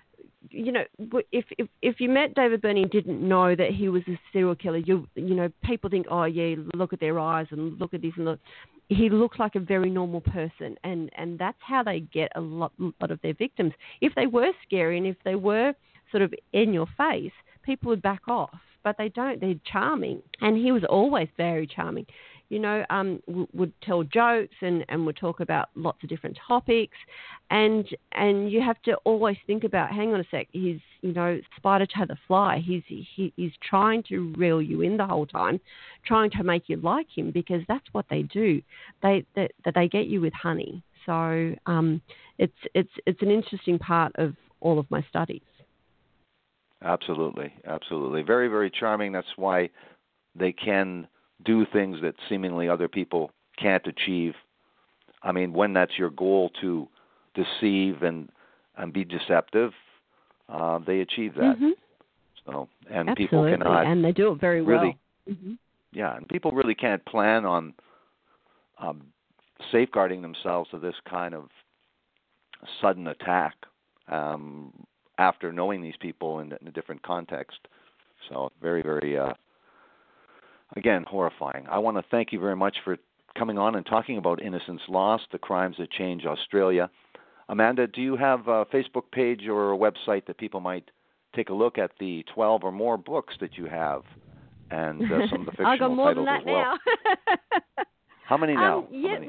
if you met David Birney and didn't know that he was a serial killer, people think, oh yeah, look at their eyes and look at this and look. He looked like a very normal person, and that's how they get a lot of their victims. If they were scary and if they were sort of in your face, people would back off. But they don't. They're charming. And he was always very charming. Would tell jokes and would talk about lots of different topics. And you have to always think about, hang on a sec, he's, spider to the fly. He's trying to reel you in the whole time, trying to make you like him, because that's what they do. They get you with honey. So it's an interesting part of all of my studies. Absolutely. Very, very charming. That's why they can do things that seemingly other people can't achieve. I mean, when that's your goal, to deceive and be deceptive, they achieve that. Mm-hmm. So, and Absolutely. people cannot, and they do it very really, well. Mm-hmm. Yeah, and people really can't plan on safeguarding themselves to this kind of sudden attack. After knowing these people in a different context. So very, very, again, horrifying. I want to thank you very much for coming on and talking about Innocence Lost, the crimes that changed Australia. Amanda, do you have a Facebook page or a website that people might take a look at the 12 or more books that you have and some of the fictional I've got more titles than that as well? now. How many now?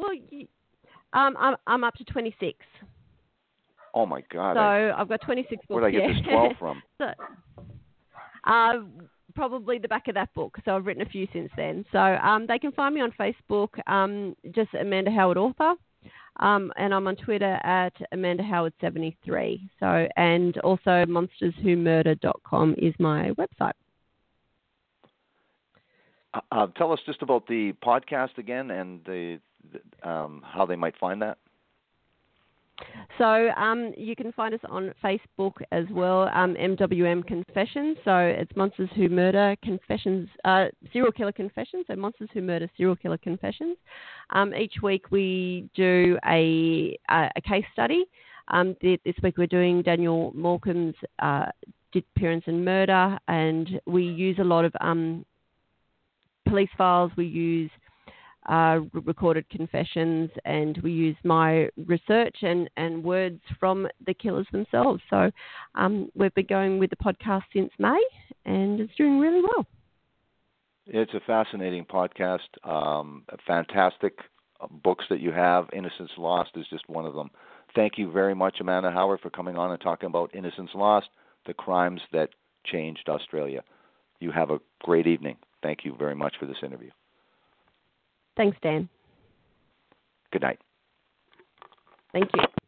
I'm up to 26. Oh, my God. So I've got 26 books. Where did I get this 12 from? Probably the back of that book. So I've written a few since then. So they can find me on Facebook, just Amanda Howard Author. And I'm on Twitter at Amanda Howard 73. So, and also monsterswhomurder.com is my website. Tell us just about the podcast again and the how they might find that. So you can find us on Facebook as well, MWM Confessions. So it's Monsters Who Murder Confessions, Serial Killer Confessions. So Monsters Who Murder Serial Killer Confessions. Each week we do a case study. This week we're doing Daniel Morecambe's disappearance and murder, and we use a lot of police files. We use recorded confessions, and we use my research and words from the killers themselves. So we've been going with the podcast since May, and it's doing really well. It's a fascinating podcast. Fantastic books that you have. Innocence Lost is just one of them. Thank you very much, Amanda Howard, for coming on and talking about Innocence Lost, the crimes that changed Australia. You have a great evening. Thank you very much for this interview. Thanks, Dan. Good night. Thank you.